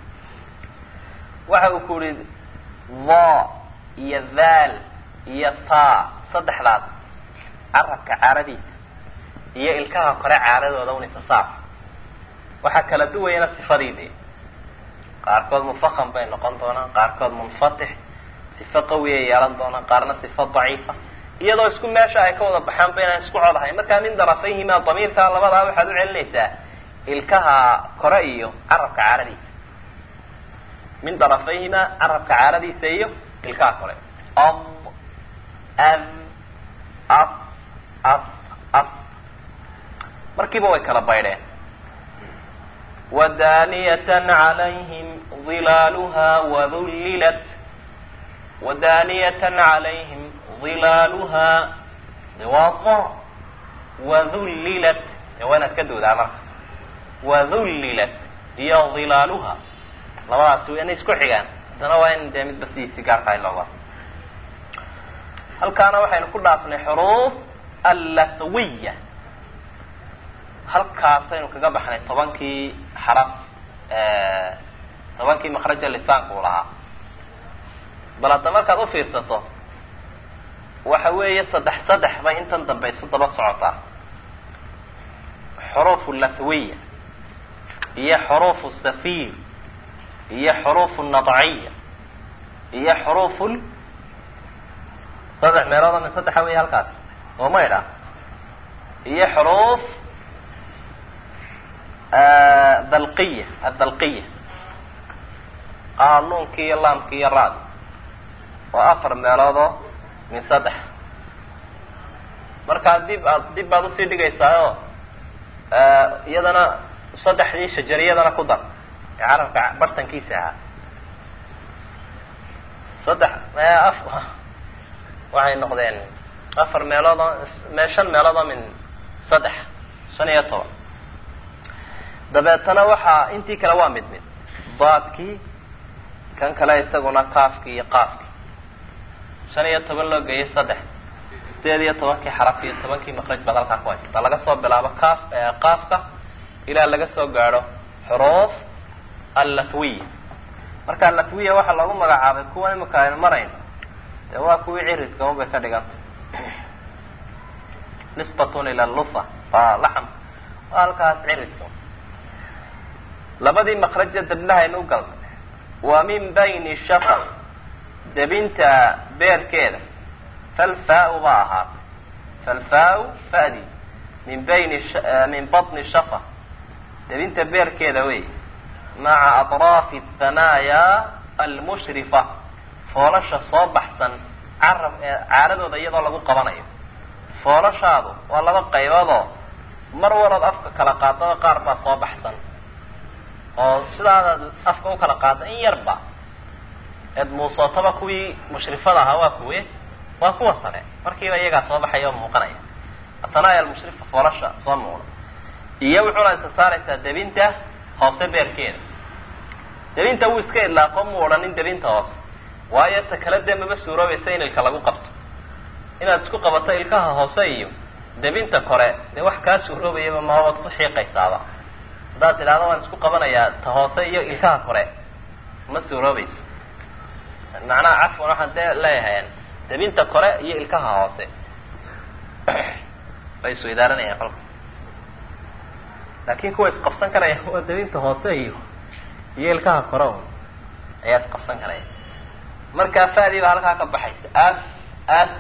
Speaker 2: waxa uu ku yihi dha iyo dhaal iyo taa saddexdaas carabka caaradiisa iyo ilkaha kore caaradooda un isasaaf waxaa kala duwayana sifadiidii qaarkood mufakam bay noqon doonaan qaarkood munfatix sifo qawiyay yeelan doonaan qaarna sifo daciifa iyadoo isku meesha ay ka wada baxaan ba inaan isku codahay markaa min darafayhimaa damiirkaa labadaa waxaad u celinaysaa ilkaha kore iyo carabka caaradiisa min darafayhimaa carabka caaradiisa iyo ilkaha kore ab ab ab ab ab markiiba way kala baydheen ودانية عليهم ظلالها وذللت ودانية عليهم ظلالها واضح وذللت وانا تكدو ذا مرة وذللت هي ظلالها لما سوي أنا اسكو حيان أنا وين دامت بس سيجار هاي اللغة هل كان وحين كلها في حروف اللثوية halkaasaynu kaga baxnay tobankii xaraf tobankii makraja lisaanka u lahaa bal hadda markaad ufiirsato waxa weeye saddex saddex bay intan dambe isu daba socotaa xuruufu lathwiya iyo xuruufu safiir iyo xuruufu nadciya iyo xuruufu saddex meelood min saddexa wey halkaas oo maydha iyo xuruuf dalqiya adalqiya qaanuunkii iyo laamkii iyo ra-di oo afar meeloodoo min saddex markaa dib aad dib baad usii dhigaysaayoo iyadana saddexdii shajariyadana ku dar ee carabka bartankiisa ahaa saddex af waxay noqdeen afar meeloodoo me shan meeloodoo min saddex shan iyo toban dabeetana waxaa intii kale waa mid mid daadkii kan kale isaguna kaafkii iyo qaafkii shan iyo toban loo geeyay saddex sideed iyo tobankii xaraf iyo tobankii makraj baad halkaa ku haysata laga soo bilaabo kaaf qaafka ilaa laga soo gaadho xuruuf allathwiya marka allathwiya waxaa loogu magacaabay kuwa imika aynu marayn dee waa kuwii ciridka un bay ka dhiganta nisbatun ila lufa waa laxam waa halkaas ciridka labadii makraja debnahaynu u galnay wa min bayni shafaq debinta beerkeeda falfaa-u baa ahaatay falfaa-u fa'di min bayni min batni shafaq debinta beerkeeda wey maca atraafi athanaaya almushrifa foolasha soo baxsan carab caaradooda iyadoo lagu qabanayo foolashaadu waa laba qayboodoo mar waraad afka kala qaadaba qaar baa soo baxsan oo sidaadaad afka u kala qaada in yarba eed muusootaba kuwii mushrifada ahaa waa kuwe waa kuwa sare markiiba iyagaa soo baxaya oo muuqanaya athanaaya almushrifa foolasha soo muuqda iyo wuxuuna isa saaraysaa debinta hoose beerkeeda debinta wuu iska idlaaqo mu odhanin debinta hoose waayo ta kale dee maba suuroobaysa in ilka lagu qabto inaad isku qabato ilkaha hoose iyo debinta kore dee wax kaa suuroobayaba maabaad ku xiiqaysaaba haddaad tidhahdo waan isku qabanayaa ta hoose iyo ilkaha kore ma suuroobayso macnaha cafwan waxaan dee leeyahay debinta kore iyo ilkaha hoose bay isu idaaranayaan kolka laakin kuwa isqabsan karaya waa debinta hoose iyo iyo ilkaha kore un ayaa isqabsan karaya markaa fa'dii baa halkaa ka baxaysa af af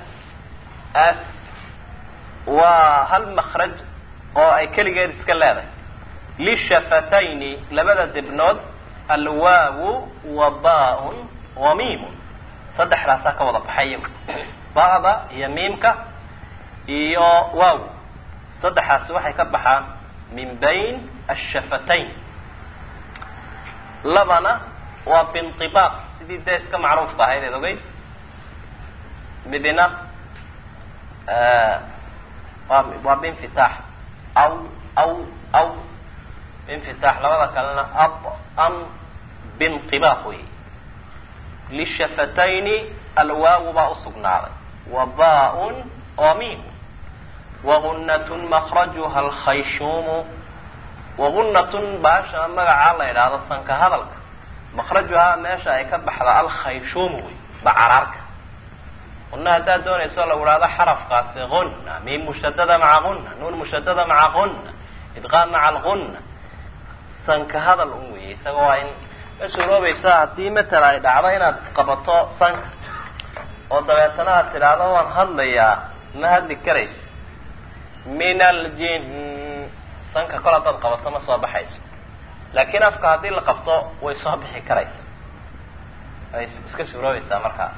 Speaker 2: af waa hal makraj oo ay keligeed iska leedahay lishafatayni labada dibnood alwaawu wa baa-un wa miimun saddexdaasaa ka wada baxay ba'da iyo miimka iyo waaw saddexaasi waxay ka baxaan min bayn ashafatayn labana waa bintibaaq sidii dee iska macruufka ahayd eed ogeyd midina waa waa binfitaax aw aw aw binfitaax labada kalena ab am bintibaaq wey lishafatayni alwaawu baa usugnaaday wa baa-un oo miim wagunnatun makrajuha alkhayshuumu wagunnatun baasha magacaa la idhaahdo sanka hadalka makrajuhaa meesha ay ka baxda alkhayshuumu wey bacaraarka qunna haddaad doonayso lagu idhahdo xarafkaasi gunna miim mushadada maca gunna nuun mushadada maca gunna idqaam maca algunna sanka hadal un weeye isaga waa in ma suroobaysa haddii matala ay dhacdo inaad qabato sanka oo dabeetana aad tidhaahdo waan hadlayaa ma hadli karaysa min aljin sanka kol haddaad qabato ma soo baxayso laakiin afka haddii la qabto way soo bixi karaysa way iska suroobaysaa markaa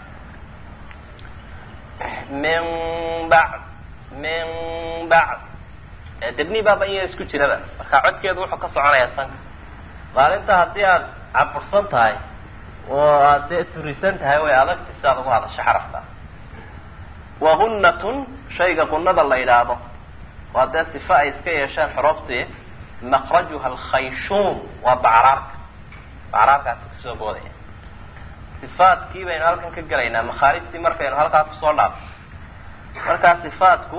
Speaker 2: min bacd min bacd debni baaba iya isku jiraba marka codkeedu wuxuu ka soconayaa sanka maalinta haddii aad cabursan tahay oo aad dee turisan tahay way adagti si aad ugu hadasho xarafta wagunnatun shayga gunnada la yidhaahdo waa dee sifa ay iska yeeshaan xuruuftii makrajuha alkhayshuum waa bacraarka bacraarkaasi kusoo boodaya sifaadkii baynu halkan ka gelaynaa makhaarijtii markaynu halkaa kusoo dhaafo markaa sifaadku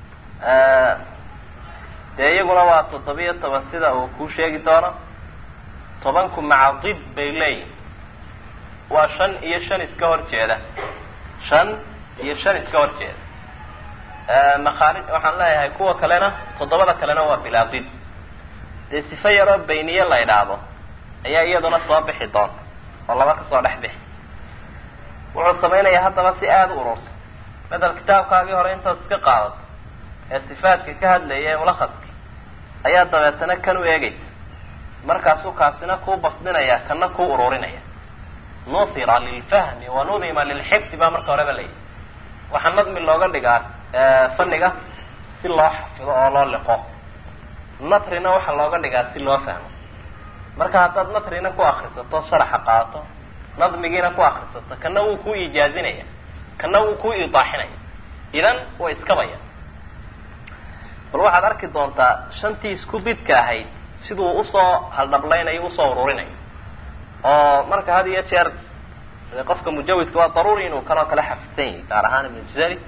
Speaker 2: dee iyaguna waa toddobiyo toban sida uu kuu sheegi doono tobanku maca did bay leeyihin waa shan iyo shan iska hor jeeda shan iyo shan iska hor jeeda makhaarij waxaan leeyahay kuwa kalena toddobada kalena waa bilaa did dee sifo yaroo bayniye la idhaahdo ayaa iyaduna soo bixi doonta oo laba kasoo dhex bixi wuxuu samaynayaa haddaba si aada u urursan madal kitaabkaagii hore intaad iska qaadato ee sifaadka ka hadlaya ee mulakhaski ayaa dabeetana kan u eegaysa markaasuu kaasina kuu basdinaya kana kuu ururinaya nuhira lilfahmi wa nudima lilxifdi baa marka horeba layihi waxaa nadmi looga dhigaa faniga si loo xafido oo loo liqo natrina waxaa looga dhigaa si loo fahmo marka haddaad natrina ku akrisato sharaxa qaadato nadmigiina ku akrisato kana wuu kuu ijaazinaya kana wuu kuu idaaxinaya idan way iskabaya bal waxaad arki doontaa shantii isku bidka ahayd siduu usoo haldhablaynayo usoo ururinayo oo marka had iyo jeer qofka mujawidka waa daruuri inuu kanoo kale xafidsan yahay gaar ahaan ibnu jazari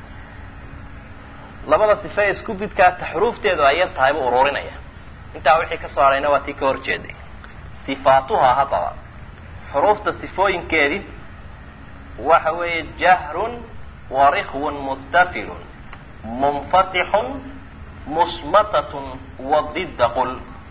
Speaker 2: labada sife ee isku bidkaata xuruufteedu ay yar tahay buu ururinaya intaa wixii kasoo harayna waa tii ka hor jeeday sifaatuhaa haddaba xuruufta sifooyinkeedii waxa weeye jahrun warikhwun mustafilun munfatixun musmatatun wadidda qul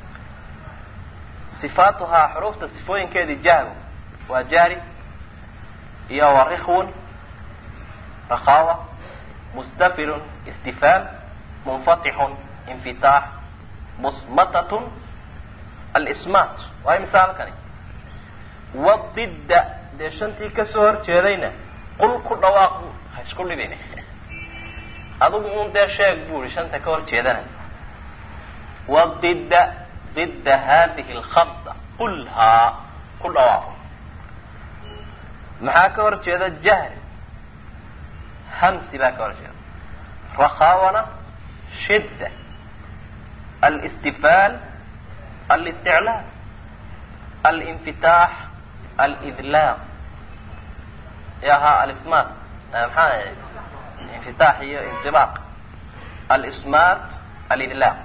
Speaker 2: sifaatuhaa xuruufta sifooyinkeedii jahru waa jari iyo warikhwun rakhawa mustafilun istifaal munfatixun infitaax musmatatun alismaat waa imisa halkani wadidda dee shantii kasoo hor jeedayna qul ku dhawaaq ha isku dhibin adigu un dee sheeg buuri shanta ka hor jeedana wadidda didda hadihi alkhamsa qulhaa ku dhawaaqo maxaa ka hor jeeda jahri hamsi baa ka hor jeeda rakhawana shidda alistifaal alisticlaal alinfitaax alidlaaq yahaa alismaat maxaa infitaax iyo intibaaq alismaat alidlaaq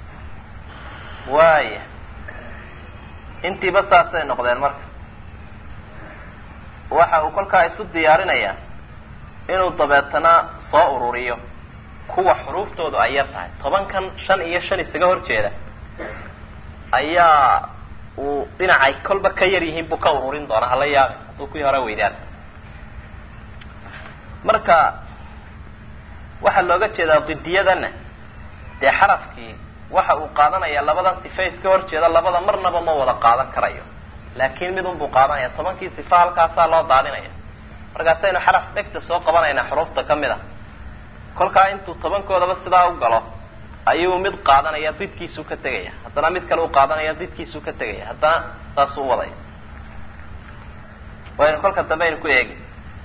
Speaker 2: waaya intiiba saasay noqdeen marka waxa uu kolkaa isu diyaarinayaa inuu dabeetana soo ururiyo kuwa xuruuftoodu ay yar tahay tobankan shan iyo shan isaga hor jeeda ayaa uu dhinacay kolba ka yar yihiin buu ka ururin doonaa hala yaabin hadduu kuwii hore weydaan marka waxaa looga jeedaa didiyadana dee xarafkii waxa uu qaadanaya labadan sifa iska horjeeda labada marnaba ma wada qaadan karayo laakiin mid un buu qaadanaya tobankii sifa halkaasaa loo daadinaya markaasaynu xaraf dhegta soo qabanaynaa xuruufta ka mid a kolkaa intuu tobankoodaba sidaa u galo ayuu mid qaadanaya didkiisuu ka tegaya haddana mid kale u qaadanaya didkiisuu ka tegaya haddana saasuu u wadaya waynu kolka dambe aynu ku eegi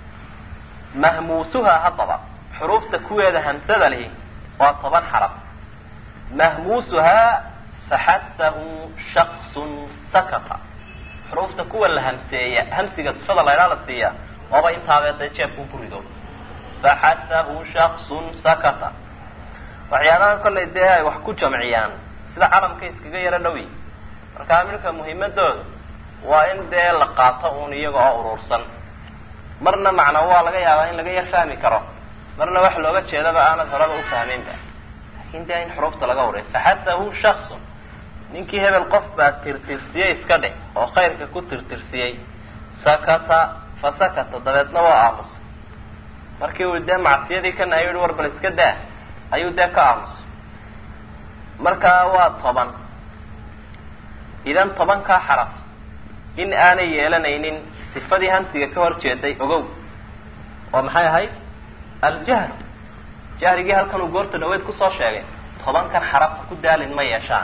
Speaker 2: mahmuusuha haddaba xuruufta kuweeda hamsada lihi waa toban xaraf mahmuusuhaa faxasahu shaksun sakata xuruufta kuwa la hamseeya hamsiga sifada laydhaa la siiya waaba intaabeeda jeebkuu ku rido faxasahu shaksun sakata waxyaabaha kollay dee ay wax ku jamciyaan sida calamka iskaga yaro dhowi markaa milka muhiimadooda waa in dee la qaato uun iyaga oo urursan marna macna waa laga yaabaa in laga yar fahmi karo marna wax looga jeedaba aanad horaba ufahmaynba lakin dee in xuruufta laga wariyo faxasahu shaksun ninkii hebel qof baa tirtirsiyey iska dheh oo khayrka ku tirtirsiyey sakata fa sakata dabeedna waa aamusay markii uu dee macsiyadii ka nahay yihi war bal iska daa ayuu dee ka aamusay markaa waa toban idan tobankaa xaraf in aanay yeelanaynin sifadii hamsiga ka hor jeeday ogow oo maxay ahayd aljahr jahrigii halkan uu goorta dhaweyd kusoo sheegay tobankan xarafka ku daalin ma yeeshaan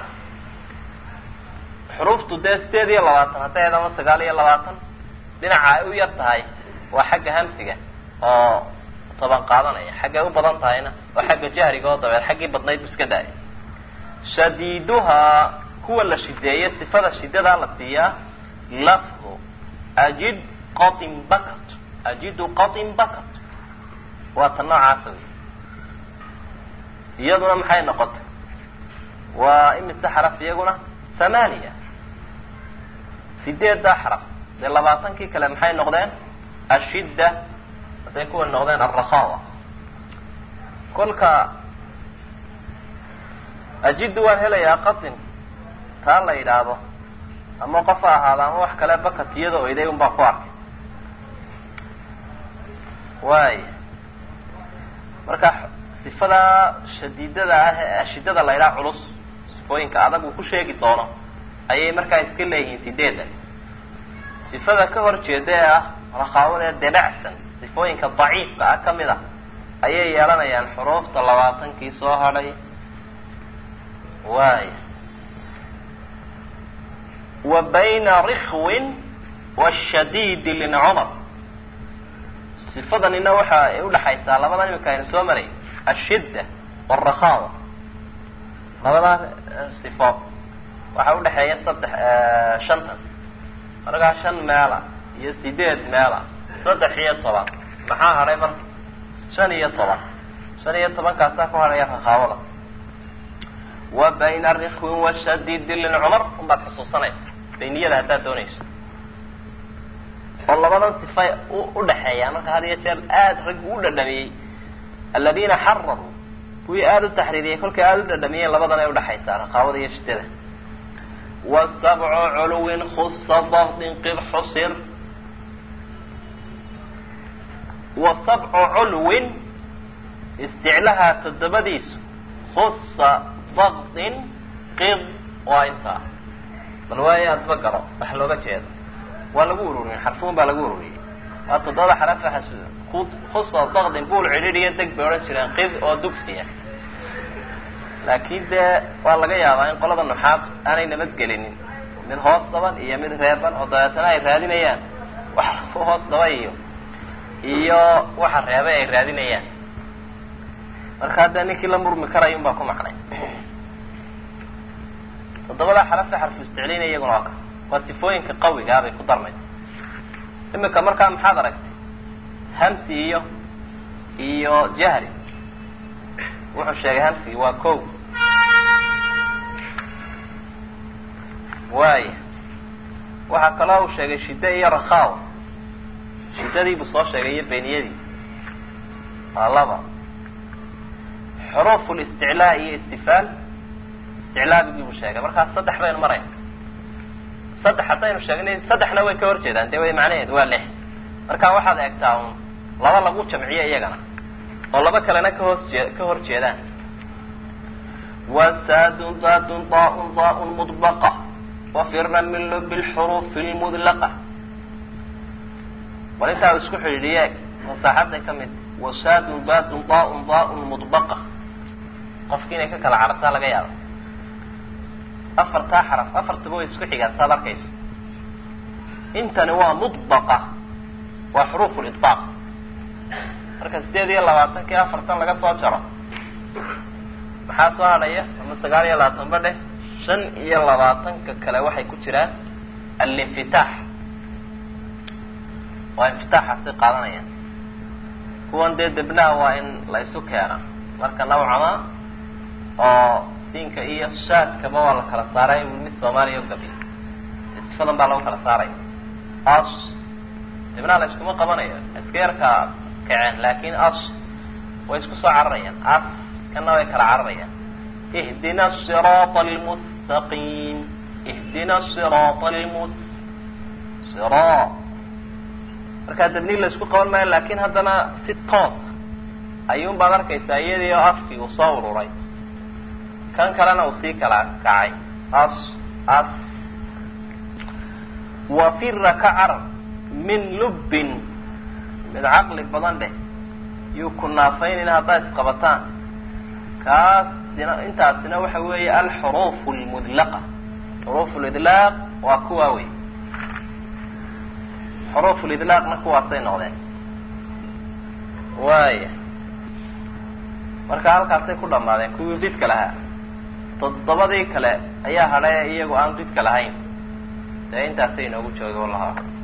Speaker 2: xuruuftu dee sideed iyo labaatan hadday ama sagaal iyo labaatan dhinaca ay u yar tahay waa xagga hamsiga oo toban qaadanaya xaggay u badan tahayna waa xagga jahriga oo dabeed xaggii badnayd bu iska daaya shadiiduhaa kuwa la shideeye sifada shidadaa la siiyaa lafdu ajid qatin bakat ajidu qatin bakat waa ta noocaasa wey iyaduna maxay noqotay waa imise xaraf iyaguna thamaniya sideeddaa xaraf dee labaatankii kale maxay noqdeen ashidda hadday kuwa noqdeen alrakhawa kolka ajiddu waan helayaa qatin taa la yidhaahdo ama qof ha ahaada ama wax kale bakat iyada o iday un baan ku arkay waay marka sifadaa shadiidada ah ee ashidada la ydhaha culus sifooyinka adag uu ku sheegi doono ayay markaa iska leeyihiin sideedan sifada ka hor jeeda ee ah rakhaawada ee debacsan sifooyinka daciifka ah kamid a ayay yeelanayaan xuruufta labaatankii soo hadhay waay wa bayna rikhwin washadiidi lincumar sifadanina waxa ay udhaxaysaa labadan imika aynu soo maray ashidda waalrakhawa labadaa sifo waxaa udhaxeeya saddex shantan markaa shan meela iyo sideed meela saddex iyo toban maxaa hadhay marka shan iyo toban shan iyo tobankaasaa ku hadhaya rakhaawada wa bayna rikhwin washadiidi lincumar unbaad xusuusanaysa bayniyada haddaad doonayso oo labadan sifa udhaxeeya marka had iyo jeer aada rag u dhadhamiyey aladiina xarabuu kuwii aada u taxriiriyey kolkay aada u dhadhamiyeen labadan ay udhaxaysaa rakhaawada iyo shidada wasabcu culuwin khusa dafdin qib xusir wa sabcu culwin isticlahaa toddobadiisu khusa dafdin qib waa intaa bal waayo adba garo wax looga jeedo waa lagu ururiyey xarfuun baa lagu ururiyey waa toddobada xarafa xasuuda khusa dakdin buul cidhiidhiyo deg bay odhan jireen qib oo dugsiya laakiin dee waa laga yaabaa in qolada nuxaad aanay nabadgelinin mid hoos daban iyo mid reeban oo dabeetana ay raadinayaan wax hoos daba iyo iyo waxa reebay ay raadinayaan marka hadda ninkii la murmi karayo un baa ku macnay toddobada xarafa xarfu isticliina iyaguna waa ka waa sifooyinka qawigaa bay ku darmay imika markaa maxaad aragtay hamsi iyo iyo jahri wuxuu sheegay hamsigi waa ko waaya waxaa kaloo uu sheegay shidda iyo rakhawa shiddadii buu soo sheegay iyo bayniyadii waa laba xuruuf listiclaa iyo istifaal isticlaabigii buu sheegay markaas saddex baynu marayna saddex haddaynu sheegnay saddexna way ka hor jeedaan dee way macnaheedu waa lix marka waxaad eegtaa un laba lagu jamciyo iyagana oo laba kalena ka hoos jee ka hor jeedaan wasaadun zaadun daaun daaun mudbaqa wafira min lubi lxuruufi lmudlaqa bal intaa u isku xidhiidhiye masaaxadday ka mid wasaadun zaadun daaun daaun mudbaqa qofki inay ka kala carartaa laga yaabo afartaa xaraf afartaba way isku xigaan saad arkayso intani waa mudbaqa waa xuruufu lidbaaq marka sideed iyo labaatankii afartan laga soo jaro maxaa soo hadhaya ama sagaal iyo labaatan ba dheh shan iyo labaatanka kale waxay ku jiraan alinfitaax waa infitaaxaasay qaadanayaan kuwan dee debnaha waa in la isu keena marka nawcama oo siinka iyo shaadkaba waa la kala saaray mid soomaaliya o gabi sifadan baa lagu kala saaray as debnaha la iskuma qabanayo iska yarka kaceen laakin as way isku soo cararayaan as kana way kala cararayaan ihdina asiraata almustaqiim ihdina asiraata almus siraat markaa debnihi la isku qaban maayo laakin haddana si toosa ayuun baad arkaysaa iyadii oo afkii uu soo ururay kan kalena uu sii kala kacay as as wafira ka carar min lubbin mid caqli badan dheh yuu ku naafaynin haddaad isqabataan kaasina intaasina waxa weeye alxuruuf lmudlaqa xuruuf lidlaaq waa kuwaa wey xuruuf lidlaaqna kuwaasay noqdeen waaya marka halkaasay ku dhamaadeen kuwii didka lahaa toddobadii kale ayaa hadhay iyagu aan didka lahayn dee intaasay inoogu joogay wallahi